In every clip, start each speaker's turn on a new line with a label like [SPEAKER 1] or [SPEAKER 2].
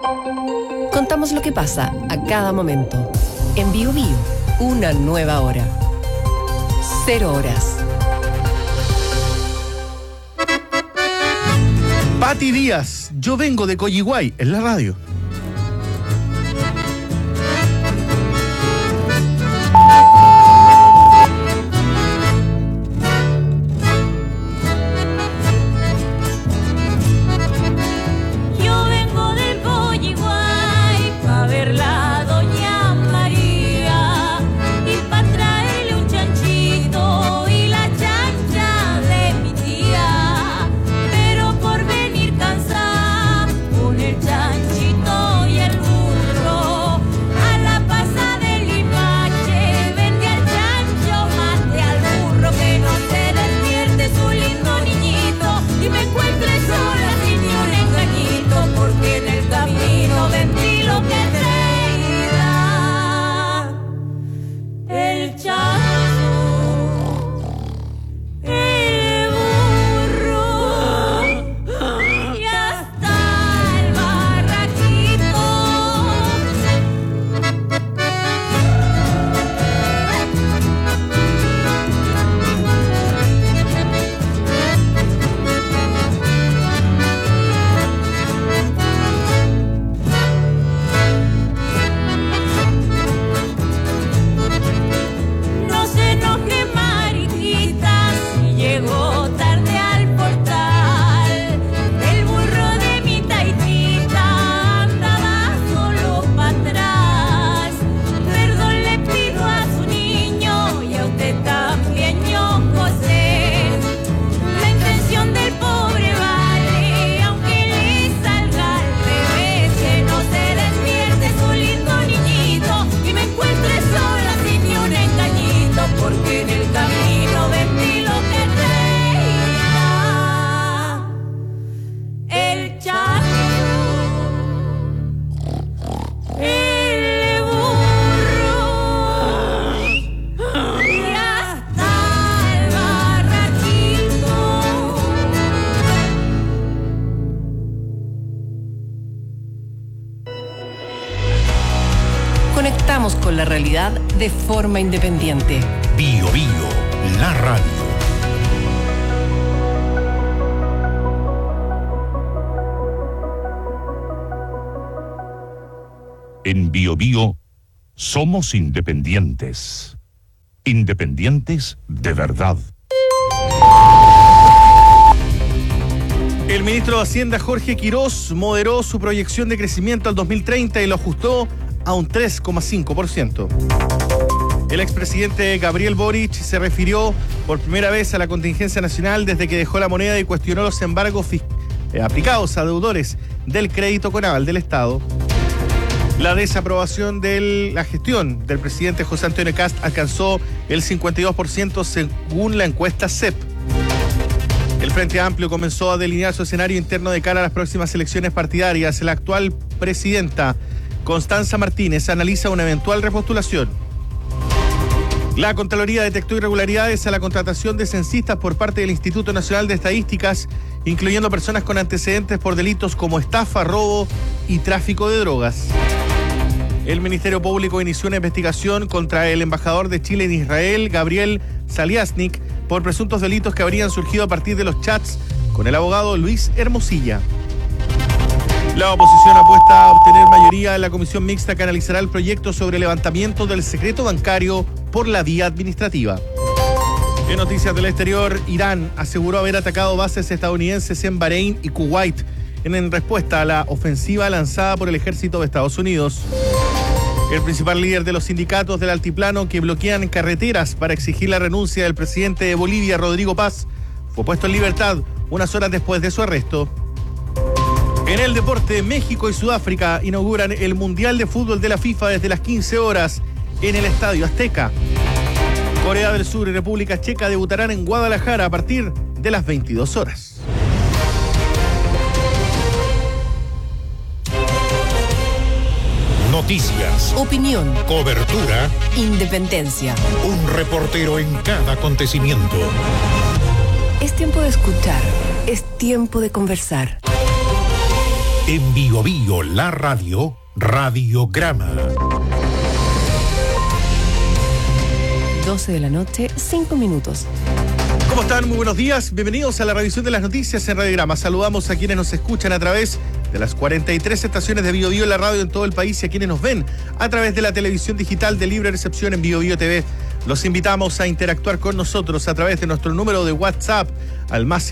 [SPEAKER 1] Contamos lo que pasa a cada momento. En Bio Bio, una nueva hora. 0 horas.
[SPEAKER 2] Pati Díaz, yo vengo de Coyihuay, en la radio.
[SPEAKER 1] Conectamos con la realidad de forma independiente.
[SPEAKER 3] Bio Bio, la radio. En Bio Bio somos independientes. Independientes de verdad.
[SPEAKER 2] El ministro de Hacienda, Jorge Quirós, moderó su proyección de crecimiento al 2030 y lo ajustó a un 3,5%. El expresidente Gabriel Boric se refirió por primera vez a la contingencia nacional desde que dejó la moneda y cuestionó los embargos aplicados a deudores del crédito con aval del Estado. La desaprobación de la gestión del presidente José Antonio Kast alcanzó el 52% según la encuesta CEP. El Frente Amplio comenzó a delinear su escenario interno de cara a las próximas elecciones partidarias. La actual presidenta Constanza Martínez analiza una eventual repostulación. La Contraloría detectó irregularidades a la contratación de censistas por parte del Instituto Nacional de Estadísticas, incluyendo personas con antecedentes por delitos como estafa, robo y tráfico de drogas. El Ministerio Público inició una investigación contra el embajador de Chile en Israel, Gabriel Saliasnik, por presuntos delitos que habrían surgido a partir de los chats con el abogado Luis Hermosilla. La oposición apuesta a obtener mayoría en la comisión mixta que analizará el proyecto sobre levantamiento del secreto bancario por la vía administrativa. En noticias del exterior, Irán aseguró haber atacado bases estadounidenses en Bahrein y Kuwait en respuesta a la ofensiva lanzada por el ejército de Estados Unidos. El principal líder de los sindicatos del altiplano que bloquean carreteras para exigir la renuncia del presidente de Bolivia, Rodrigo Paz, fue puesto en libertad unas horas después de su arresto. En el deporte, México y Sudáfrica inauguran el Mundial de Fútbol de la FIFA desde las 15 horas en el Estadio Azteca. Corea del Sur y República Checa debutarán en Guadalajara a partir de las 22 horas.
[SPEAKER 3] Noticias,
[SPEAKER 1] Opinión,
[SPEAKER 3] cobertura,
[SPEAKER 1] independencia.
[SPEAKER 3] un reportero en cada acontecimiento.
[SPEAKER 1] Es tiempo de escuchar, es tiempo de conversar.
[SPEAKER 3] En Biobío, la radio, Radiograma.
[SPEAKER 1] 12 de la noche, 5 minutos.
[SPEAKER 2] ¿Cómo están? Muy buenos días. Bienvenidos a la revisión de las noticias en Radiograma. Saludamos a quienes nos escuchan a través de las 43 estaciones de Biobío en la radio en todo el país y a quienes nos ven a través de la televisión digital de libre recepción en Biobío TV. Los invitamos a interactuar con nosotros a través de nuestro número de WhatsApp al más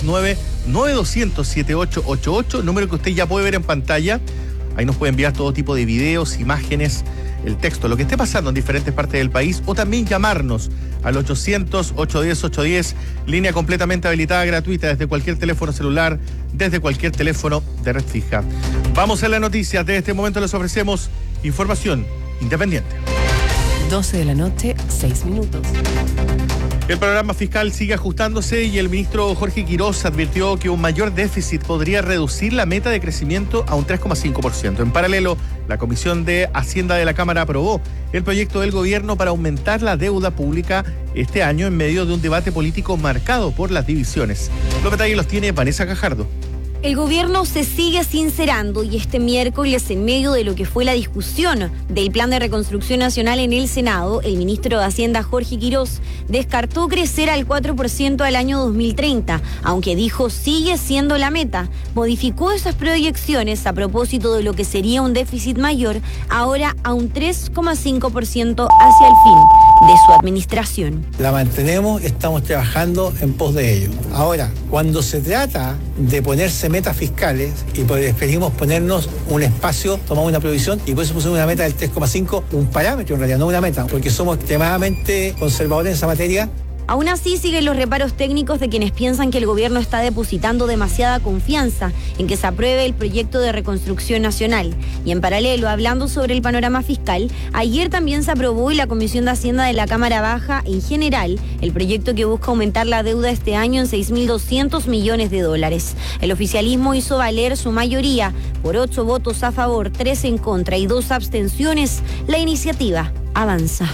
[SPEAKER 2] 569-9200-7888, número que usted ya puede ver en pantalla. Ahí nos puede enviar todo tipo de videos, imágenes, el texto, lo que esté pasando en diferentes partes del país, o también llamarnos al 800-810-810, línea completamente habilitada, gratuita, desde cualquier teléfono celular, desde cualquier teléfono de red fija. Vamos a las noticias. De este momento les ofrecemos información independiente.
[SPEAKER 1] 12 de la noche, 6 minutos.
[SPEAKER 2] El programa fiscal sigue ajustándose y el ministro Jorge Quirós advirtió que un mayor déficit podría reducir la meta de crecimiento a un 3,5%. En paralelo, la Comisión de Hacienda de la Cámara aprobó el proyecto del gobierno para aumentar la deuda pública este año en medio de un debate político marcado por las divisiones. Los detalles los tiene Vanessa Cajardo.
[SPEAKER 4] El gobierno se sigue sincerando y este miércoles, en medio de lo que fue la discusión del Plan de Reconstrucción Nacional en el Senado, el ministro de Hacienda, Jorge Quirós, descartó crecer al 4% al año 2030, aunque dijo sigue siendo la meta. Modificó esas proyecciones a propósito de lo que sería un déficit mayor, ahora a un 3,5% hacia el fin de su administración.
[SPEAKER 5] La mantenemos, estamos trabajando en pos de ello. Ahora, cuando se trata de ponerse metas fiscales y preferimos ponernos un espacio, tomamos una provisión y por eso pusimos una meta del 3,5, un parámetro en realidad, no una meta, porque somos extremadamente conservadores en esa materia.
[SPEAKER 4] Aún así, siguen los reparos técnicos de quienes piensan que el gobierno está depositando demasiada confianza en que se apruebe el proyecto de reconstrucción nacional. Y en paralelo, hablando sobre el panorama fiscal, ayer también se aprobó en la Comisión de Hacienda de la Cámara Baja, en general, el proyecto que busca aumentar la deuda este año en $6.200 millones. El oficialismo hizo valer su mayoría. Por 8 votos a favor, 3 en contra y 2 abstenciones, la iniciativa avanza.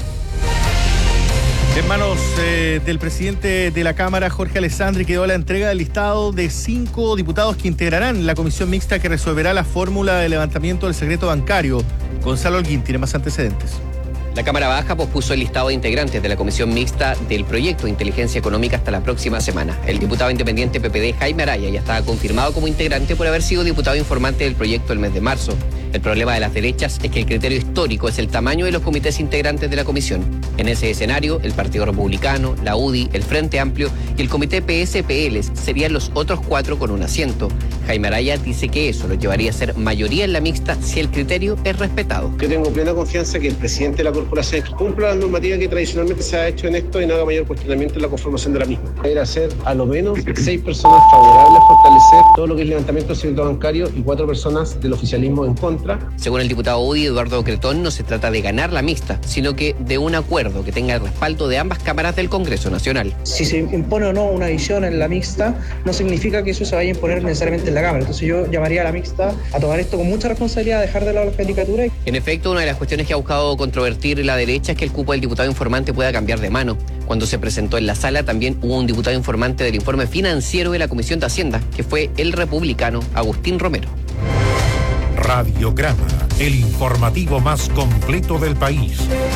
[SPEAKER 2] En manos del presidente de la Cámara, Jorge Alessandri, quedó la entrega del listado de 5 diputados que integrarán la comisión mixta que resolverá la fórmula de levantamiento del secreto bancario. Gonzalo Holguín tiene más antecedentes.
[SPEAKER 6] La Cámara Baja pospuso el listado de integrantes de la comisión mixta del proyecto de inteligencia económica hasta la próxima semana. El diputado independiente PPD, Jaime Araya, ya estaba confirmado como integrante por haber sido diputado informante del proyecto el mes de marzo. El problema de las derechas es que el criterio histórico es el tamaño de los comités integrantes de la comisión. En ese escenario, el Partido Republicano, la UDI, el Frente Amplio y el Comité PSPL serían los otros 4 con un asiento. Jaime Araya dice que eso lo llevaría a ser mayoría en la mixta si el criterio es respetado.
[SPEAKER 7] Yo tengo plena confianza que el presidente de la corporación cumpla la normativa que tradicionalmente se ha hecho en esto y no haga mayor cuestionamiento en la conformación de la misma. Era ser a lo menos 6 personas favorables a fortalecer todo lo que es levantamiento del secreto bancario y 4 personas del oficialismo en contra.
[SPEAKER 6] Según el diputado UDI, Eduardo Cretón, no se trata de ganar la mixta, sino que de un acuerdo que tenga el respaldo de ambas cámaras del Congreso Nacional.
[SPEAKER 8] Si se impone o no una división en la mixta, no significa que eso se vaya a imponer necesariamente en la Cámara. Entonces yo llamaría a la mixta a tomar esto con mucha responsabilidad, a dejar de lado las caricaturas.
[SPEAKER 6] En efecto, una de las cuestiones que ha buscado controvertir la derecha es que el cupo del diputado informante pueda cambiar de mano. Cuando se presentó en la sala, también hubo un diputado informante del informe financiero de la Comisión de Hacienda, que fue el republicano Agustín Romero.
[SPEAKER 3] Radiograma, el informativo más completo del país.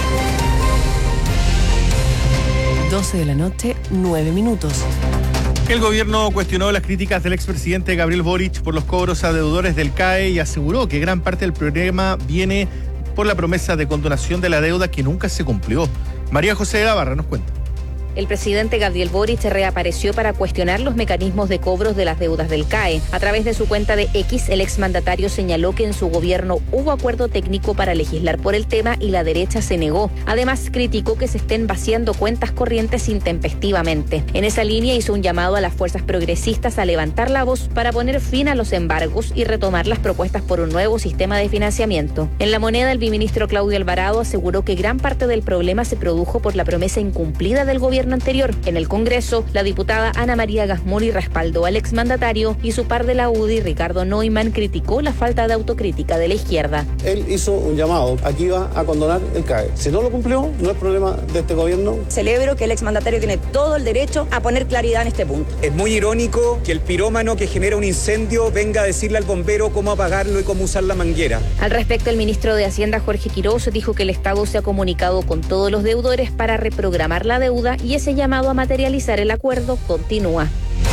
[SPEAKER 1] 12 de la noche, 9 minutos.
[SPEAKER 2] El gobierno cuestionó las críticas del expresidente Gabriel Boric por los cobros a deudores del CAE y aseguró que gran parte del problema viene por la promesa de condonación de la deuda que nunca se cumplió. María José de la Barra nos cuenta.
[SPEAKER 9] El presidente Gabriel Boric reapareció para cuestionar los mecanismos de cobros de las deudas del CAE. A través de su cuenta de X, el exmandatario señaló que en su gobierno hubo acuerdo técnico para legislar por el tema y la derecha se negó. Además, criticó que se estén vaciando cuentas corrientes intempestivamente. En esa línea hizo un llamado a las fuerzas progresistas a levantar la voz para poner fin a los embargos y retomar las propuestas por un nuevo sistema de financiamiento. En La Moneda, el viceministro Claudio Alvarado aseguró que gran parte del problema se produjo por la promesa incumplida del gobierno gobierno anterior. En el Congreso, la diputada Ana María Gasmuri respaldó al exmandatario y su par de la UDI, Ricardo Neumann, criticó la falta de autocrítica de la izquierda.
[SPEAKER 10] Él hizo un llamado, aquí iba a condonar el CAE. Si no lo cumplió, no es problema de este gobierno.
[SPEAKER 11] Celebro que el exmandatario tiene todo el derecho a poner claridad en este punto.
[SPEAKER 12] Es muy irónico que el pirómano que genera un incendio venga a decirle al bombero cómo apagarlo y cómo usar la manguera.
[SPEAKER 9] Al respecto, el ministro de Hacienda, Jorge Quirós, dijo que el Estado se ha comunicado con todos los deudores para reprogramar la deuda y ese llamado a materializar el acuerdo continúa.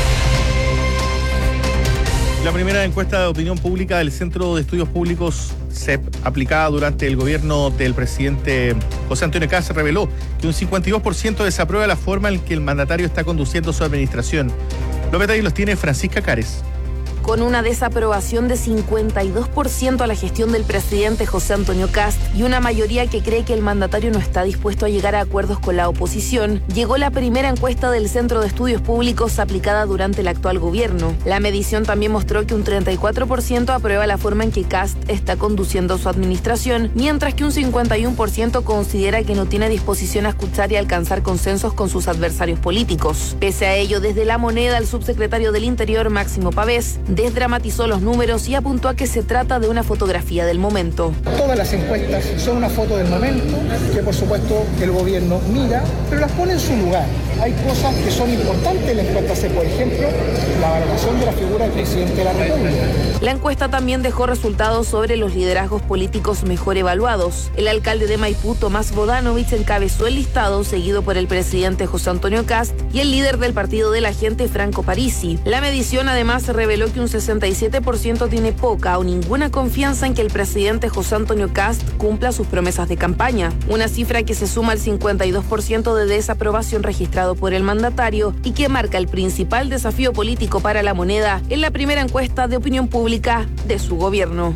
[SPEAKER 2] La primera encuesta de opinión pública del Centro de Estudios Públicos CEP, aplicada durante el gobierno del presidente José Antonio Kast, reveló que un 52% desaprueba la forma en que el mandatario está conduciendo su administración. Los detalles los tiene Francisca Cares.
[SPEAKER 13] Con una desaprobación de 52% a la gestión del presidente José Antonio Kast y una mayoría que cree que el mandatario no está dispuesto a llegar a acuerdos con la oposición, llegó la primera encuesta del Centro de Estudios Públicos aplicada durante el actual gobierno. La medición también mostró que un 34% aprueba la forma en que Kast está conduciendo su administración, mientras que un 51% considera que no tiene disposición a escuchar y alcanzar consensos con sus adversarios políticos. Pese a ello, desde La Moneda, el subsecretario del Interior, Máximo Pavés, desdramatizó los números y apuntó a que se trata de una fotografía del momento.
[SPEAKER 14] Todas las encuestas son una foto del momento, que por supuesto el gobierno mira, pero las pone en su lugar. Hay cosas que son importantes en la encuesta, por ejemplo, la valoración de la figura del presidente de la República.
[SPEAKER 13] La encuesta también dejó resultados sobre los liderazgos políticos mejor evaluados. El alcalde de Maipú, Tomás Bodanovich, encabezó el listado, seguido por el presidente José Antonio Kast y el líder del Partido de la Gente, Franco Parisi. La medición además reveló que un 67% tiene poca o ninguna confianza en que el presidente José Antonio Kast cumpla sus promesas de campaña, una cifra que se suma al 52% de desaprobación registrado por el mandatario y que marca el principal desafío político para La Moneda en la primera encuesta de opinión pública de su gobierno.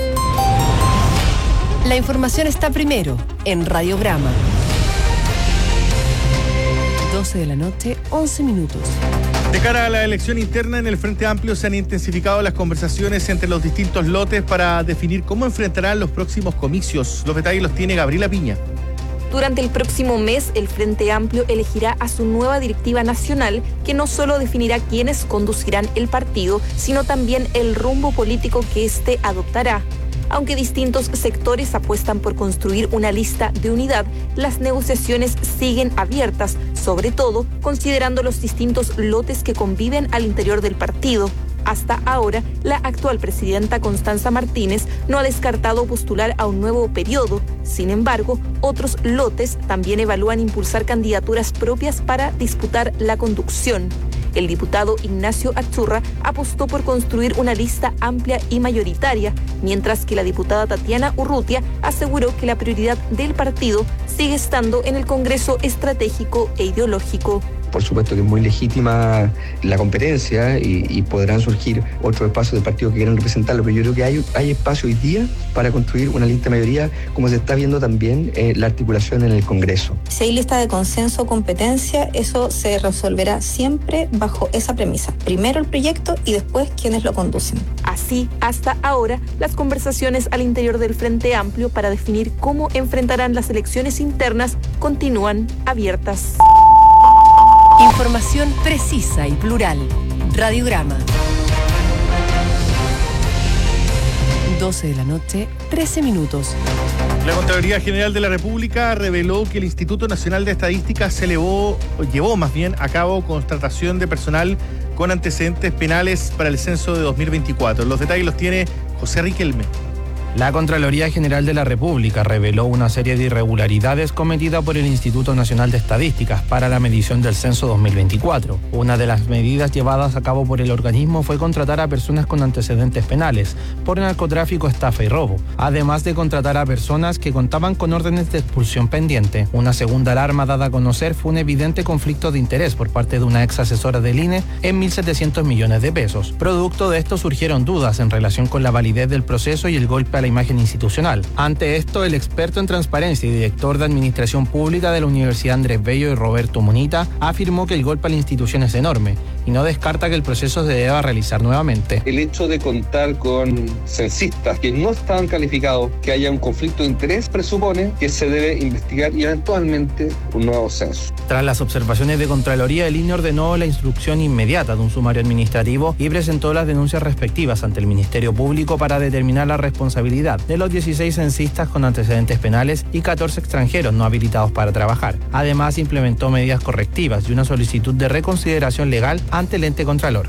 [SPEAKER 1] La información está primero en Radiograma. 12 de la noche, 11 minutos.
[SPEAKER 2] De cara a la elección interna en el Frente Amplio se han intensificado las conversaciones entre los distintos lotes para definir cómo enfrentarán los próximos comicios. Los detalles los tiene Gabriela Piña.
[SPEAKER 15] Durante el próximo mes, el Frente Amplio elegirá a su nueva directiva nacional, que no solo definirá quiénes conducirán el partido, sino también el rumbo político que éste adoptará. Aunque distintos sectores apuestan por construir una lista de unidad, las negociaciones siguen abiertas, sobre todo considerando los distintos lotes que conviven al interior del partido. Hasta ahora, la actual presidenta Constanza Martínez no ha descartado postular a un nuevo periodo. Sin embargo, otros lotes también evalúan impulsar candidaturas propias para disputar la conducción. El diputado Ignacio Achurra apostó por construir una lista amplia y mayoritaria, mientras que la diputada Tatiana Urrutia aseguró que la prioridad del partido sigue estando en el Congreso estratégico e ideológico.
[SPEAKER 16] Por supuesto que es muy legítima la competencia y podrán surgir otros espacios del partido que quieran representarlo, pero yo creo que hay espacio hoy día para construir una lista de mayoría, como se está viendo también la articulación en el Congreso.
[SPEAKER 17] Si hay lista de consenso o competencia, eso se resolverá siempre bajo esa premisa. Primero el proyecto y después quienes lo conducen.
[SPEAKER 15] Así, hasta ahora, las conversaciones al interior del Frente Amplio para definir cómo enfrentarán las elecciones internas continúan abiertas.
[SPEAKER 1] Información precisa y plural. Radiograma. 12 de la noche, 13 minutos.
[SPEAKER 2] La Contraloría General de la República reveló que el Instituto Nacional de Estadística llevó a cabo contratación de personal con antecedentes penales para el censo de 2024. Los detalles los tiene José Riquelme.
[SPEAKER 18] La Contraloría General de la República reveló una serie de irregularidades cometidas por el Instituto Nacional de Estadísticas para la medición del censo 2024. Una de las medidas llevadas a cabo por el organismo fue contratar a personas con antecedentes penales por narcotráfico, estafa y robo, además de contratar a personas que contaban con órdenes de expulsión pendiente. Una segunda alarma dada a conocer fue un evidente conflicto de interés por parte de una ex asesora del INE en 1.700 millones de pesos. Producto de esto surgieron dudas en relación con la validez del proceso y el golpe a la imagen institucional. Ante esto, el experto en transparencia y director de Administración Pública de la Universidad Andrés Bello y Roberto Munita afirmó que el golpe a la institución es enorme y no descarta que el proceso se deba realizar nuevamente.
[SPEAKER 19] El hecho de contar con censistas que no estaban calificados, que haya un conflicto de interés, presupone que se debe investigar y eventualmente un nuevo censo.
[SPEAKER 18] Tras las observaciones de Contraloría, el INE ordenó la instrucción inmediata de un sumario administrativo y presentó las denuncias respectivas ante el Ministerio Público para determinar la responsabilidad de los 16 censistas con antecedentes penales y 14 extranjeros no habilitados para trabajar. Además, implementó medidas correctivas y una solicitud de reconsideración legal ante el ente contralor.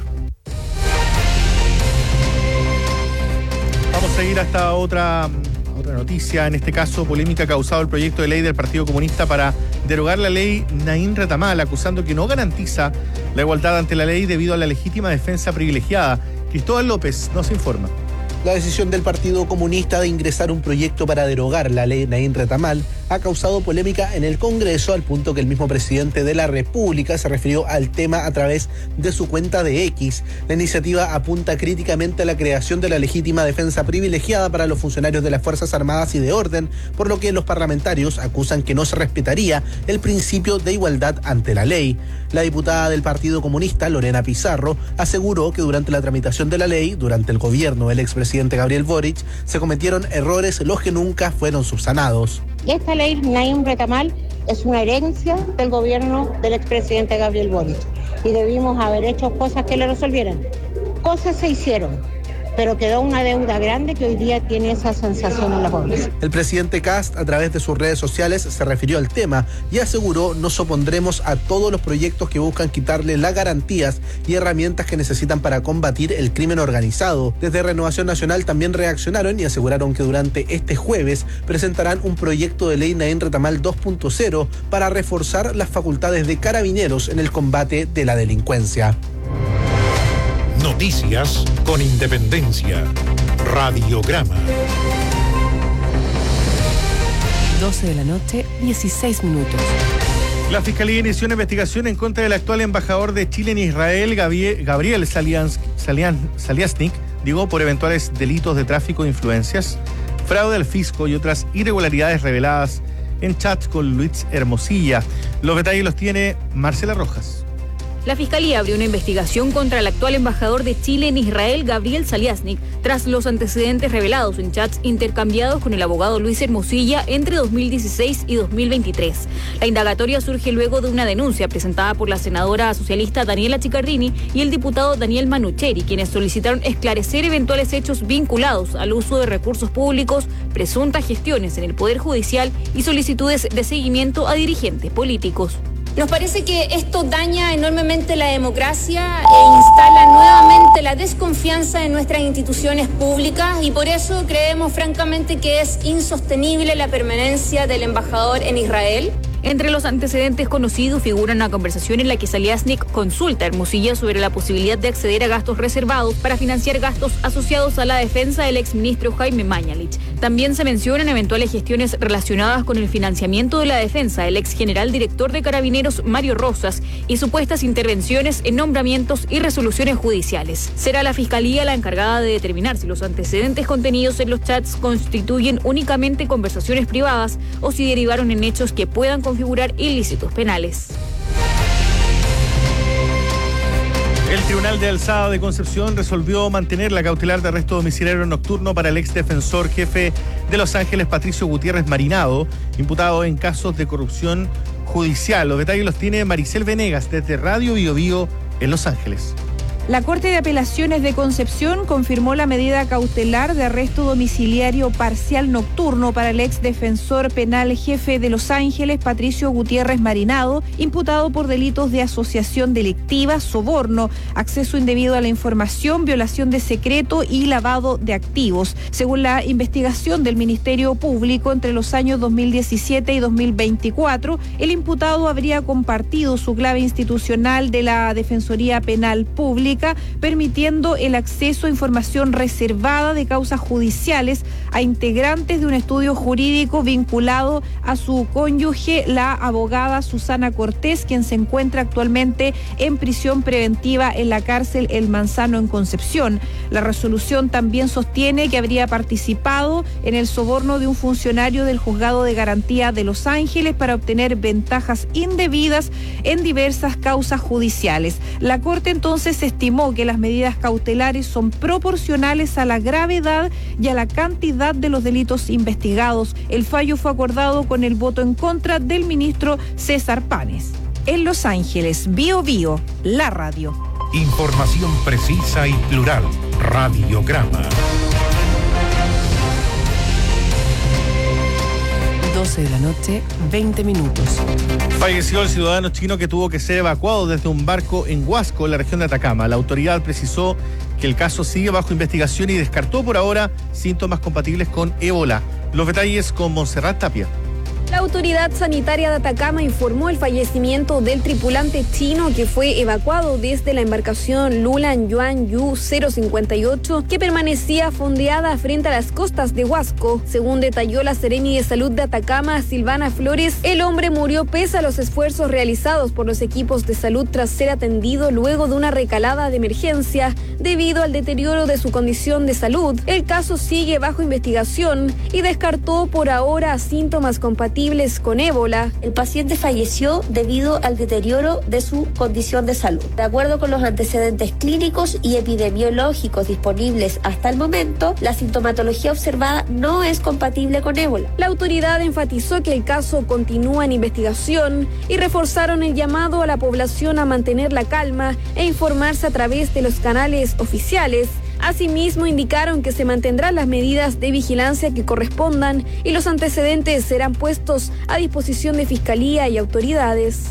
[SPEAKER 2] Vamos a ir hasta otra noticia, en este caso polémica causado el proyecto de ley del Partido Comunista para derogar la ley Naín Retamal, acusando que no garantiza la igualdad ante la ley debido a la legítima defensa privilegiada. Cristóbal López nos informa.
[SPEAKER 20] La decisión del Partido Comunista de ingresar un proyecto para derogar la ley Naín Retamal ha causado polémica en el Congreso, al punto que el mismo presidente de la República se refirió al tema a través de su cuenta de X. La iniciativa apunta críticamente a la creación de la legítima defensa privilegiada para los funcionarios de las Fuerzas Armadas y de Orden, por lo que los parlamentarios acusan que no se respetaría el principio de igualdad ante la ley. La diputada del Partido Comunista, Lorena Pizarro, aseguró que durante la tramitación de la ley, durante el gobierno del expresidente Gabriel Boric, se cometieron errores los que nunca fueron subsanados.
[SPEAKER 21] Esta ley Naín Retamal es una herencia del gobierno del expresidente Gabriel Boric y debimos haber hecho cosas que le resolvieran. Cosas se hicieron, pero quedó una deuda grande que hoy día tiene esa sensación en la población.
[SPEAKER 20] El presidente Kast, a través de sus redes sociales, se refirió al tema y aseguró: nos opondremos a todos los proyectos que buscan quitarle las garantías y herramientas que necesitan para combatir el crimen organizado. Desde Renovación Nacional también reaccionaron y aseguraron que durante este jueves presentarán un proyecto de ley Naín Retamal 2.0 para reforzar las facultades de Carabineros en el combate de la delincuencia.
[SPEAKER 3] Noticias con independencia. Radiograma.
[SPEAKER 1] 12 de la noche, 16 minutos.
[SPEAKER 2] La Fiscalía inició una investigación en contra del actual embajador de Chile en Israel, Gabriel Saliasnik, por eventuales delitos de tráfico de influencias, fraude al fisco y otras irregularidades reveladas en chats con Luis Hermosilla. Los detalles los tiene Marcela Rojas.
[SPEAKER 22] La Fiscalía abrió una investigación contra el actual embajador de Chile en Israel, Gabriel Saliasnik, tras los antecedentes revelados en chats intercambiados con el abogado Luis Hermosilla entre 2016 y 2023. La indagatoria surge luego de una denuncia presentada por la senadora socialista Daniela Chiccardini y el diputado Daniel Manucheri, quienes solicitaron esclarecer eventuales hechos vinculados al uso de recursos públicos, presuntas gestiones en el Poder Judicial y solicitudes de seguimiento a dirigentes políticos.
[SPEAKER 23] Nos parece que esto daña enormemente la democracia e instala nuevamente la desconfianza en nuestras instituciones públicas y por eso creemos francamente que es insostenible la permanencia del embajador en Israel.
[SPEAKER 22] Entre los antecedentes conocidos figura una conversación en la que Saliasnik consulta a Hermosilla sobre la posibilidad de acceder a gastos reservados para financiar gastos asociados a la defensa del exministro Jaime Mañalich. También se mencionan eventuales gestiones relacionadas con el financiamiento de la defensa del ex general director de Carabineros Mario Rosas y supuestas intervenciones en nombramientos y resoluciones judiciales. Será la Fiscalía la encargada de determinar si los antecedentes contenidos en los chats constituyen únicamente conversaciones privadas o si derivaron en hechos que puedan configurar ilícitos penales.
[SPEAKER 2] El Tribunal de Alzada de Concepción resolvió mantener la cautelar de arresto domiciliario nocturno para el ex defensor jefe de Los Ángeles, Patricio Gutiérrez Marinado, imputado en casos de corrupción judicial. Los detalles los tiene Maricel Venegas desde Radio Bio Bio en Los Ángeles.
[SPEAKER 24] La Corte de Apelaciones de Concepción confirmó la medida cautelar de arresto domiciliario parcial nocturno para el ex defensor penal jefe de Los Ángeles, Patricio Gutiérrez Marinado, imputado por delitos de asociación delictiva, soborno, acceso indebido a la información, violación de secreto y lavado de activos. Según la investigación del Ministerio Público, entre los años 2017 y 2024, el imputado habría compartido su clave institucional de la Defensoría Penal Pública pública, permitiendo el acceso a información reservada de causas judiciales a integrantes de un estudio jurídico vinculado a su cónyuge, la abogada Susana Cortés, quien se encuentra actualmente en prisión preventiva en la cárcel El Manzano en Concepción. La resolución también sostiene que habría participado en el soborno de un funcionario del Juzgado de Garantía de Los Ángeles para obtener ventajas indebidas en diversas causas judiciales. La Corte entonces estimó que las medidas cautelares son proporcionales a la gravedad y a la cantidad de los delitos investigados. El fallo fue acordado con el voto en contra del ministro César Panes. En Los Ángeles, BioBio, la radio.
[SPEAKER 3] Información precisa y plural. Radiograma.
[SPEAKER 1] 12 de la noche, 20 minutos.
[SPEAKER 2] Falleció el ciudadano chino que tuvo que ser evacuado desde un barco en Huasco, en la región de Atacama. La autoridad precisó que el caso sigue bajo investigación y descartó por ahora síntomas compatibles con ébola. Los detalles con Montserrat Tapia.
[SPEAKER 4] La autoridad sanitaria de Atacama informó el fallecimiento del tripulante chino que fue evacuado desde la embarcación Lulan Yuan Yu 058 que permanecía fondeada frente a las costas de Huasco. Según detalló la Seremi de Salud de Atacama, Silvana Flores, el hombre murió pese a los esfuerzos realizados por los equipos de salud tras ser atendido luego de una recalada de emergencia debido al deterioro de su condición de salud. El caso sigue bajo investigación y descartó por ahora síntomas compatibles con ébola.
[SPEAKER 5] El paciente falleció debido al deterioro de su condición de salud. De acuerdo con los antecedentes clínicos y epidemiológicos disponibles hasta el momento, la sintomatología observada no es compatible con ébola.
[SPEAKER 4] La autoridad enfatizó que el caso continúa en investigación y reforzaron el llamado a la población a mantener la calma e informarse a través de los canales oficiales. Asimismo, indicaron que se mantendrán las medidas de vigilancia que correspondan y los antecedentes serán puestos a disposición de Fiscalía y autoridades.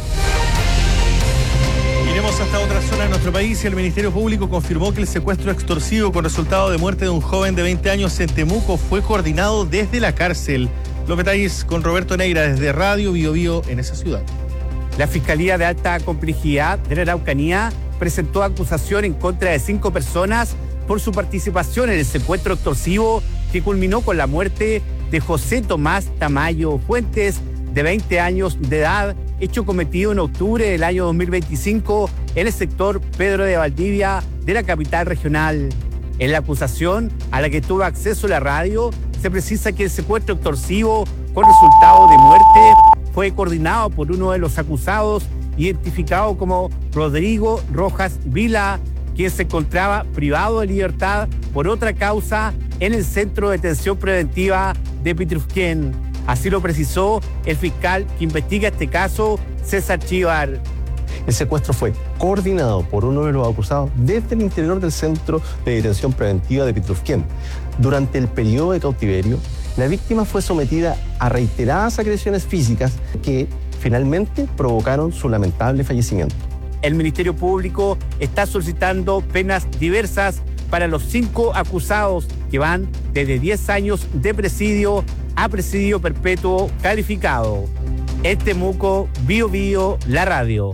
[SPEAKER 2] Iremos hasta otra zona de nuestro país y el Ministerio Público confirmó que el secuestro extorsivo con resultado de muerte de un joven de 20 años en Temuco fue coordinado desde la cárcel. Los detalles con Roberto Neira desde Radio BioBio en esa ciudad.
[SPEAKER 7] La Fiscalía de Alta Complejidad de la Araucanía presentó acusación en contra de 5 personas por su participación en el secuestro extorsivo que culminó con la muerte de José Tomás Tamayo Fuentes, de 20 años de edad, hecho cometido en octubre del año 2025 en el sector Pedro de Valdivia de la capital regional. En la acusación, a la que tuvo acceso la radio, se precisa que el secuestro extorsivo con resultado de muerte fue coordinado por uno de los acusados, identificado como Rodrigo Rojas Vila, quien se encontraba privado de libertad por otra causa en el Centro de Detención Preventiva de Pitrufquén. Así lo precisó el fiscal que investiga este caso, César Chivar.
[SPEAKER 8] El secuestro fue coordinado por uno de los acusados desde el interior del Centro de Detención Preventiva de Pitrufquén. Durante el periodo de cautiverio, la víctima fue sometida a reiteradas agresiones físicas que finalmente provocaron su lamentable fallecimiento.
[SPEAKER 7] El Ministerio Público está solicitando penas diversas para los 5 acusados que van desde 10 años de presidio a presidio perpetuo calificado. En Temuco, BioBio, la radio.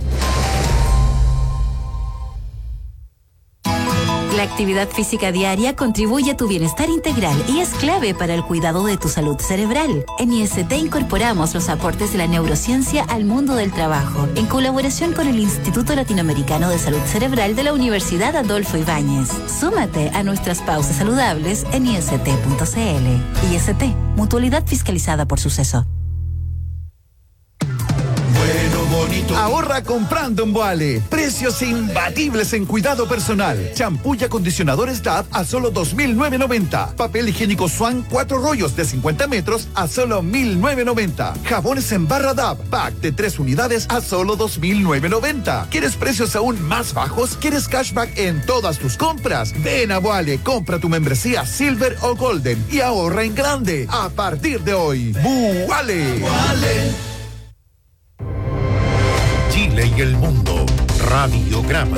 [SPEAKER 25] La actividad física diaria contribuye a tu bienestar integral y es clave para el cuidado de tu salud cerebral. En IST incorporamos los aportes de la neurociencia al mundo del trabajo, en colaboración con el Instituto Latinoamericano de Salud Cerebral de la Universidad Adolfo Ibáñez. Súmate a nuestras pausas saludables en ist.cl. IST, mutualidad fiscalizada por Suceso.
[SPEAKER 26] Ahorra comprando en Boale. Precios imbatibles en cuidado personal. Champú y acondicionadores DAV a solo $2,990. Papel higiénico Swan 4 rollos de 50 metros a solo $1,990. Jabones en barra DAV, pack de 3 unidades a solo $2,990. ¿Quieres precios aún más bajos? ¿Quieres cashback en todas tus compras? Ven a Boale, compra tu membresía Silver o Golden y ahorra en grande. A partir de hoy, Boale.
[SPEAKER 3] Chile y el mundo. Radiograma.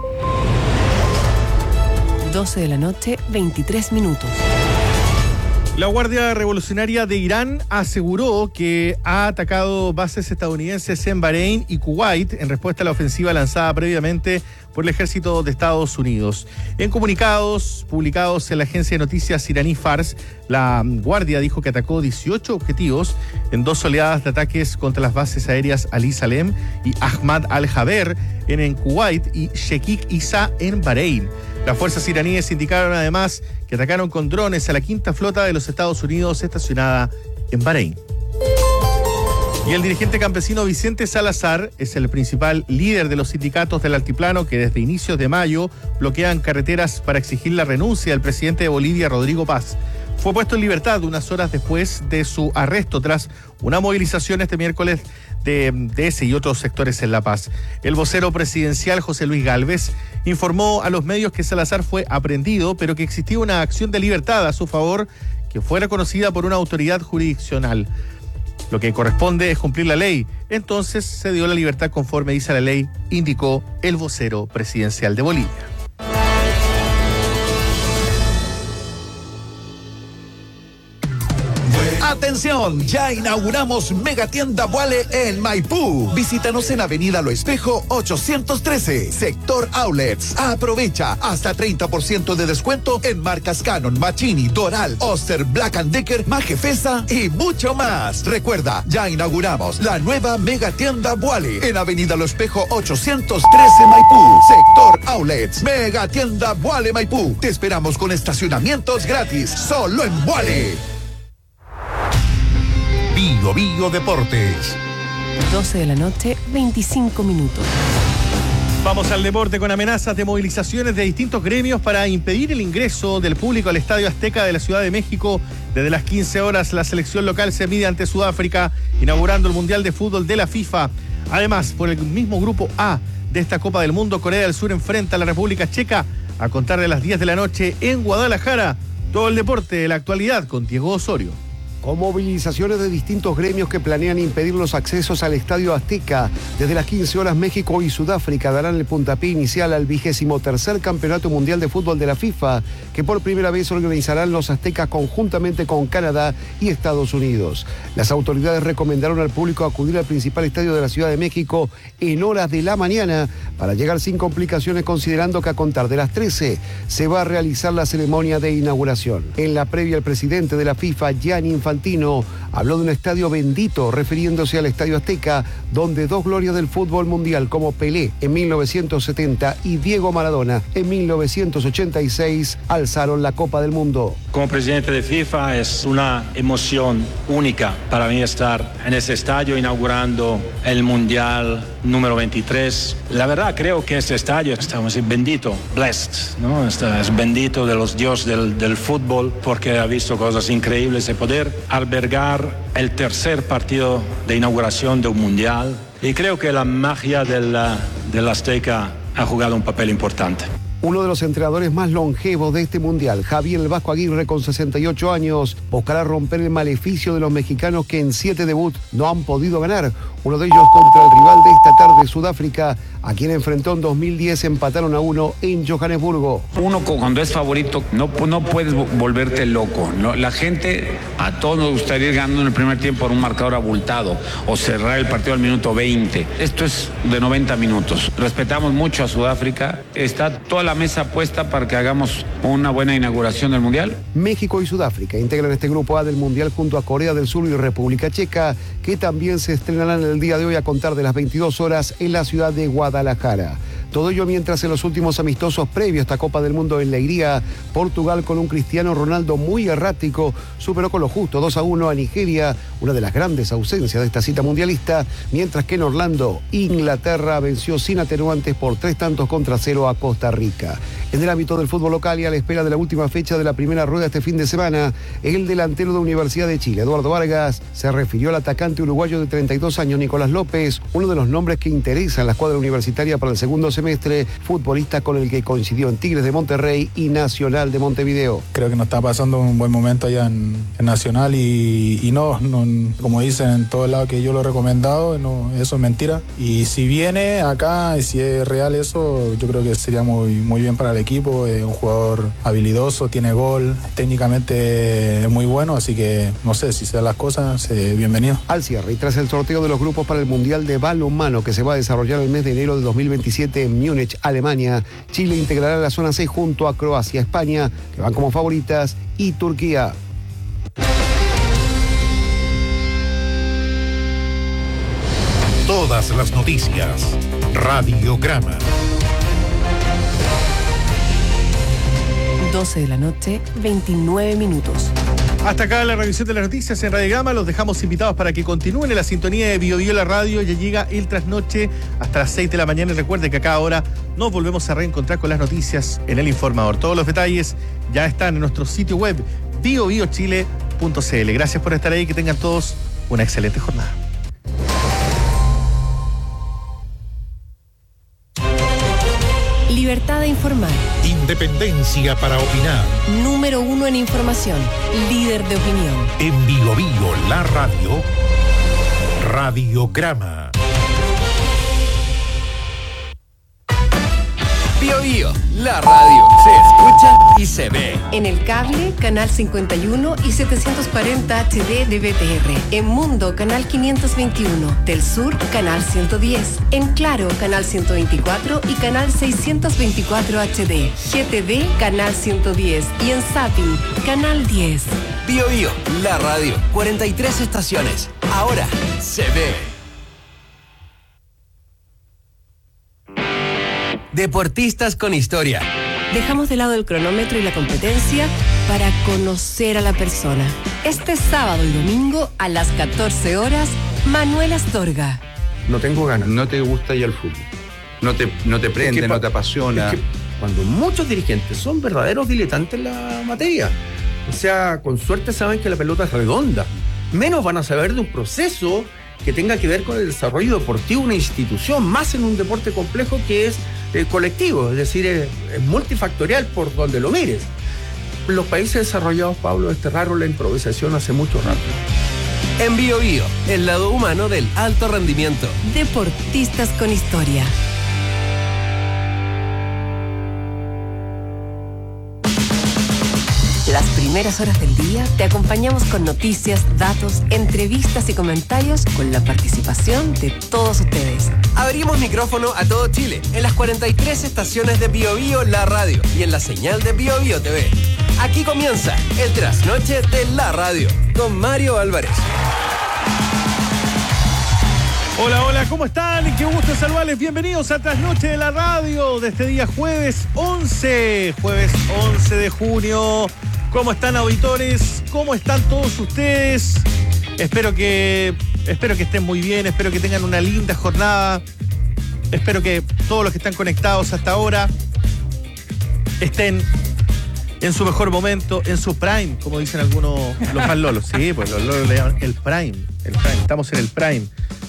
[SPEAKER 1] 12 de la noche, 23 minutos.
[SPEAKER 2] La Guardia Revolucionaria de Irán aseguró que ha atacado bases estadounidenses en Bahrein y Kuwait en respuesta a la ofensiva lanzada previamente por el ejército de Estados Unidos. En comunicados publicados en la agencia de noticias iraní Fars, la Guardia dijo que atacó 18 objetivos en 2 oleadas de ataques contra las bases aéreas Ali Salem y Ahmad al-Jaber en Kuwait y Sheikh Isa en Bahrein. Las fuerzas iraníes indicaron además que atacaron con drones a la quinta flota de los Estados Unidos estacionada en Bahrein. Y el dirigente campesino Vicente Salazar es el principal líder de los sindicatos del altiplano que desde inicios de mayo bloquean carreteras para exigir la renuncia del presidente de Bolivia, Rodrigo Paz. Fue puesto en libertad unas horas después de su arresto tras una movilización este miércoles de ese y otros sectores en La Paz. El vocero presidencial José Luis Gálvez informó a los medios que Salazar fue aprehendido, pero que existía una acción de libertad a su favor que fue reconocida por una autoridad jurisdiccional. Lo que corresponde es cumplir la ley. Entonces se dio la libertad conforme dice la ley, indicó el vocero presidencial de Bolivia.
[SPEAKER 26] Atención, ya inauguramos Megatienda Vuale en Maipú. Visítanos en Avenida Lo Espejo 813, sector Outlets. Aprovecha hasta 30% de descuento en marcas Canon, Machini, Doral, Oster, Black & Decker, Majefesa y mucho más. Recuerda, ya inauguramos la nueva Megatienda Vuale en Avenida Lo Espejo 813 Maipú, sector Outlets. Megatienda Vuale Maipú. Te esperamos con estacionamientos gratis, solo en Vuale.
[SPEAKER 3] Bio Bio Deportes.
[SPEAKER 1] 12 de la noche, 25 minutos.
[SPEAKER 2] Vamos al deporte con amenazas de movilizaciones de distintos gremios para impedir el ingreso del público al Estadio Azteca de la Ciudad de México. Desde las 15 horas la selección local se mide ante Sudáfrica, inaugurando el Mundial de Fútbol de la FIFA. Además, por el mismo grupo A de esta Copa del Mundo, Corea del Sur enfrenta a la República Checa a contar de las 10 de la noche en Guadalajara. Todo el deporte de la actualidad con Diego Osorio.
[SPEAKER 6] Con movilizaciones de distintos gremios que planean impedir los accesos al Estadio Azteca. Desde las 15 horas México y Sudáfrica darán el puntapié inicial al 23º Campeonato Mundial de Fútbol de la FIFA, que por primera vez organizarán los aztecas conjuntamente con Canadá y Estados Unidos. Las autoridades recomendaron al público acudir al principal estadio de la Ciudad de México en horas de la mañana para llegar sin complicaciones, considerando que a contar de las 13 se va a realizar la ceremonia de inauguración. En la previa, el presidente de la FIFA, Gianni Infantino, habló de un estadio bendito, refiriéndose al Estadio Azteca, donde 2 glorias del fútbol mundial como Pelé en 1970 y Diego Maradona en 1986 alzaron la Copa del Mundo.
[SPEAKER 9] Como presidente de FIFA es una emoción única para mí estar en ese estadio inaugurando el Mundial número 23. La verdad creo que este estadio estamos bendito, blessed, ¿no? Es bendito de los dioses del fútbol, porque ha visto cosas increíbles de poder albergar el tercer partido de inauguración de un mundial, y creo que la magia del Azteca ha jugado un papel importante.
[SPEAKER 6] Uno de los entrenadores más longevos de este mundial, Javier El Vasco Aguirre, con 68 años, buscará romper el maleficio de los mexicanos que en 7 debuts no han podido ganar. Uno de ellos contra el rival de esta tarde, Sudáfrica, a quien enfrentó en 2010, empataron a 1 en Johannesburgo.
[SPEAKER 10] Uno cuando es favorito no puedes volverte loco, ¿no? La gente, a todos nos gustaría ir ganando en el primer tiempo por un marcador abultado o cerrar el partido al minuto 20. Esto es de 90 minutos. Respetamos mucho a Sudáfrica. Está toda la mesa puesta para que hagamos una buena inauguración del Mundial.
[SPEAKER 6] México y Sudáfrica integran este grupo A del Mundial junto a Corea del Sur y República Checa, que también se estrenarán el día de hoy a contar de las 22 horas en la ciudad de Guadalajara. Todo ello mientras en los últimos amistosos previos a esta Copa del Mundo en Leiría, Portugal, con un Cristiano Ronaldo muy errático, superó con lo justo 2-1 a Nigeria, una de las grandes ausencias de esta cita mundialista, mientras que en Orlando, Inglaterra venció sin atenuantes por 3-0 a Costa Rica. En el ámbito del fútbol local y a la espera de la última fecha de la primera rueda este fin de semana, el delantero de Universidad de Chile, Eduardo Vargas, se refirió al atacante uruguayo de 32 años, Nicolás López, uno de los nombres que interesa en la escuadra universitaria para el segundo semestre, futbolista con el que coincidió en Tigres de Monterrey y Nacional de Montevideo.
[SPEAKER 11] Creo que nos está pasando un buen momento allá en Nacional y no, como dicen en todos lados que yo lo he recomendado, no, eso es mentira. Y si viene acá y si es real eso, yo creo que sería muy bien para el equipo. Es un jugador habilidoso, tiene gol, técnicamente es muy bueno, así que no sé, si se dan las cosas, bienvenido.
[SPEAKER 6] Al cierre y tras el sorteo de los grupos para el Mundial de Balonmano que se va a desarrollar el mes de enero de 2027 en Múnich, Alemania, Chile integrará la zona 6 junto a Croacia, España, que van como favoritas, y Turquía.
[SPEAKER 3] Todas las noticias. Radiograma.
[SPEAKER 1] 12 de la noche, 29 minutos.
[SPEAKER 2] Hasta acá la revisión de las noticias en Radiograma. Los dejamos invitados para que continúen en la sintonía de Bio Bio la radio. Ya llega el trasnoche hasta las 6 de la mañana. Y recuerde que a cada hora nos volvemos a reencontrar con las noticias en El Informador. Todos los detalles ya están en nuestro sitio web biobiochile.cl. Gracias por estar ahí. Que tengan todos una excelente jornada.
[SPEAKER 1] Libertad de informar.
[SPEAKER 3] Independencia para opinar.
[SPEAKER 1] Número 1 en información. Líder de opinión.
[SPEAKER 3] En Bio Bio la radio. Radiograma.
[SPEAKER 12] Bio Bio, la radio. Se escucha y se ve.
[SPEAKER 1] En el cable, canal 51 y 740 HD de BTR. En Mundo, canal 521. Del Sur, canal 110. En Claro, canal 124 y canal 624 HD. GTV, canal 110. Y en Zapping, canal 10.
[SPEAKER 12] Bio Bio, la radio. 43 estaciones. Ahora se ve. Deportistas con historia.
[SPEAKER 1] Dejamos de lado el cronómetro y la competencia para conocer a la persona. Este sábado y domingo a las 14 horas, Manuel Astorga.
[SPEAKER 13] No tengo ganas. No te gusta ya el fútbol. No te prende, no te apasiona.
[SPEAKER 14] Es que cuando muchos dirigentes son verdaderos diletantes en la materia, o sea, con suerte saben que la pelota es redonda, menos van a saber de un proceso que tenga que ver con el desarrollo deportivo de una institución, más en un deporte complejo que es colectivo, es decir, es multifactorial por donde lo mires. Los países desarrollados, Pablo, desterraron la improvisación hace mucho rato.
[SPEAKER 12] En Bio Bio, el lado humano del alto rendimiento.
[SPEAKER 1] Deportistas con historia. Las primeras horas del día te acompañamos con noticias, datos, entrevistas y comentarios con la participación de todos ustedes.
[SPEAKER 12] Abrimos micrófono a todo Chile en las 43 estaciones de Bio Bio la radio y en la señal de Bio Bio TV. Aquí comienza el trasnoche de la radio con Mario Álvarez.
[SPEAKER 2] Hola, hola, ¿cómo están? Qué gusto saludarles. Bienvenidos a Trasnoche de la Radio de este día jueves 11 de junio. ¿Cómo están, auditores? ¿Cómo están todos ustedes? Espero que estén muy bien, espero que tengan una linda jornada. Espero que todos los que están conectados hasta ahora estén en su mejor momento, en su prime, como dicen algunos, los más lolos. Sí, pues los lolos le llaman el prime. Estamos en el prime.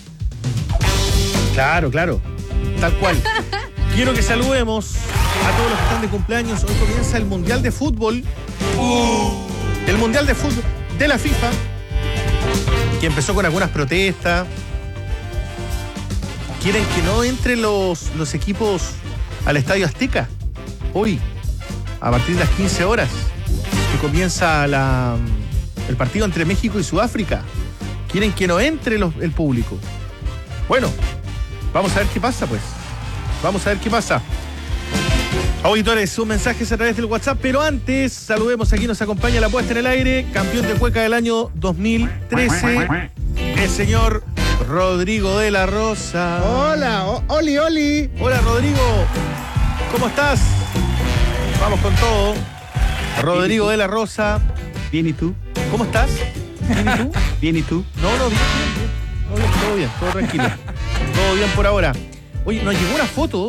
[SPEAKER 2] Claro, tal cual. Quiero que saludemos a todos los que están de cumpleaños. Hoy comienza el Mundial de Fútbol. El Mundial de Fútbol de la FIFA, que empezó con algunas protestas. Quieren que no entren los equipos al Estadio Azteca hoy, a partir de las 15 horas, que comienza el partido entre México y Sudáfrica. Quieren que no entre el público. Bueno, vamos a ver qué pasa, pues. Vamos a ver qué pasa. Auditores, sus mensajes a través del WhatsApp, pero antes, saludemos, aquí nos acompaña la puesta en el aire, campeón de Cueca del año 2013, el señor Rodrigo de la Rosa.
[SPEAKER 16] Hola, Oli.
[SPEAKER 2] Hola, Rodrigo, ¿cómo estás? Vamos con todo. Rodrigo de la Rosa.
[SPEAKER 17] Bien, ¿y tú?
[SPEAKER 2] ¿Cómo estás? ¿Bien y tú?
[SPEAKER 17] Bien, ¿y tú?
[SPEAKER 2] No, bien. Todo bien, todo tranquilo. Todo bien por ahora. Oye, nos llegó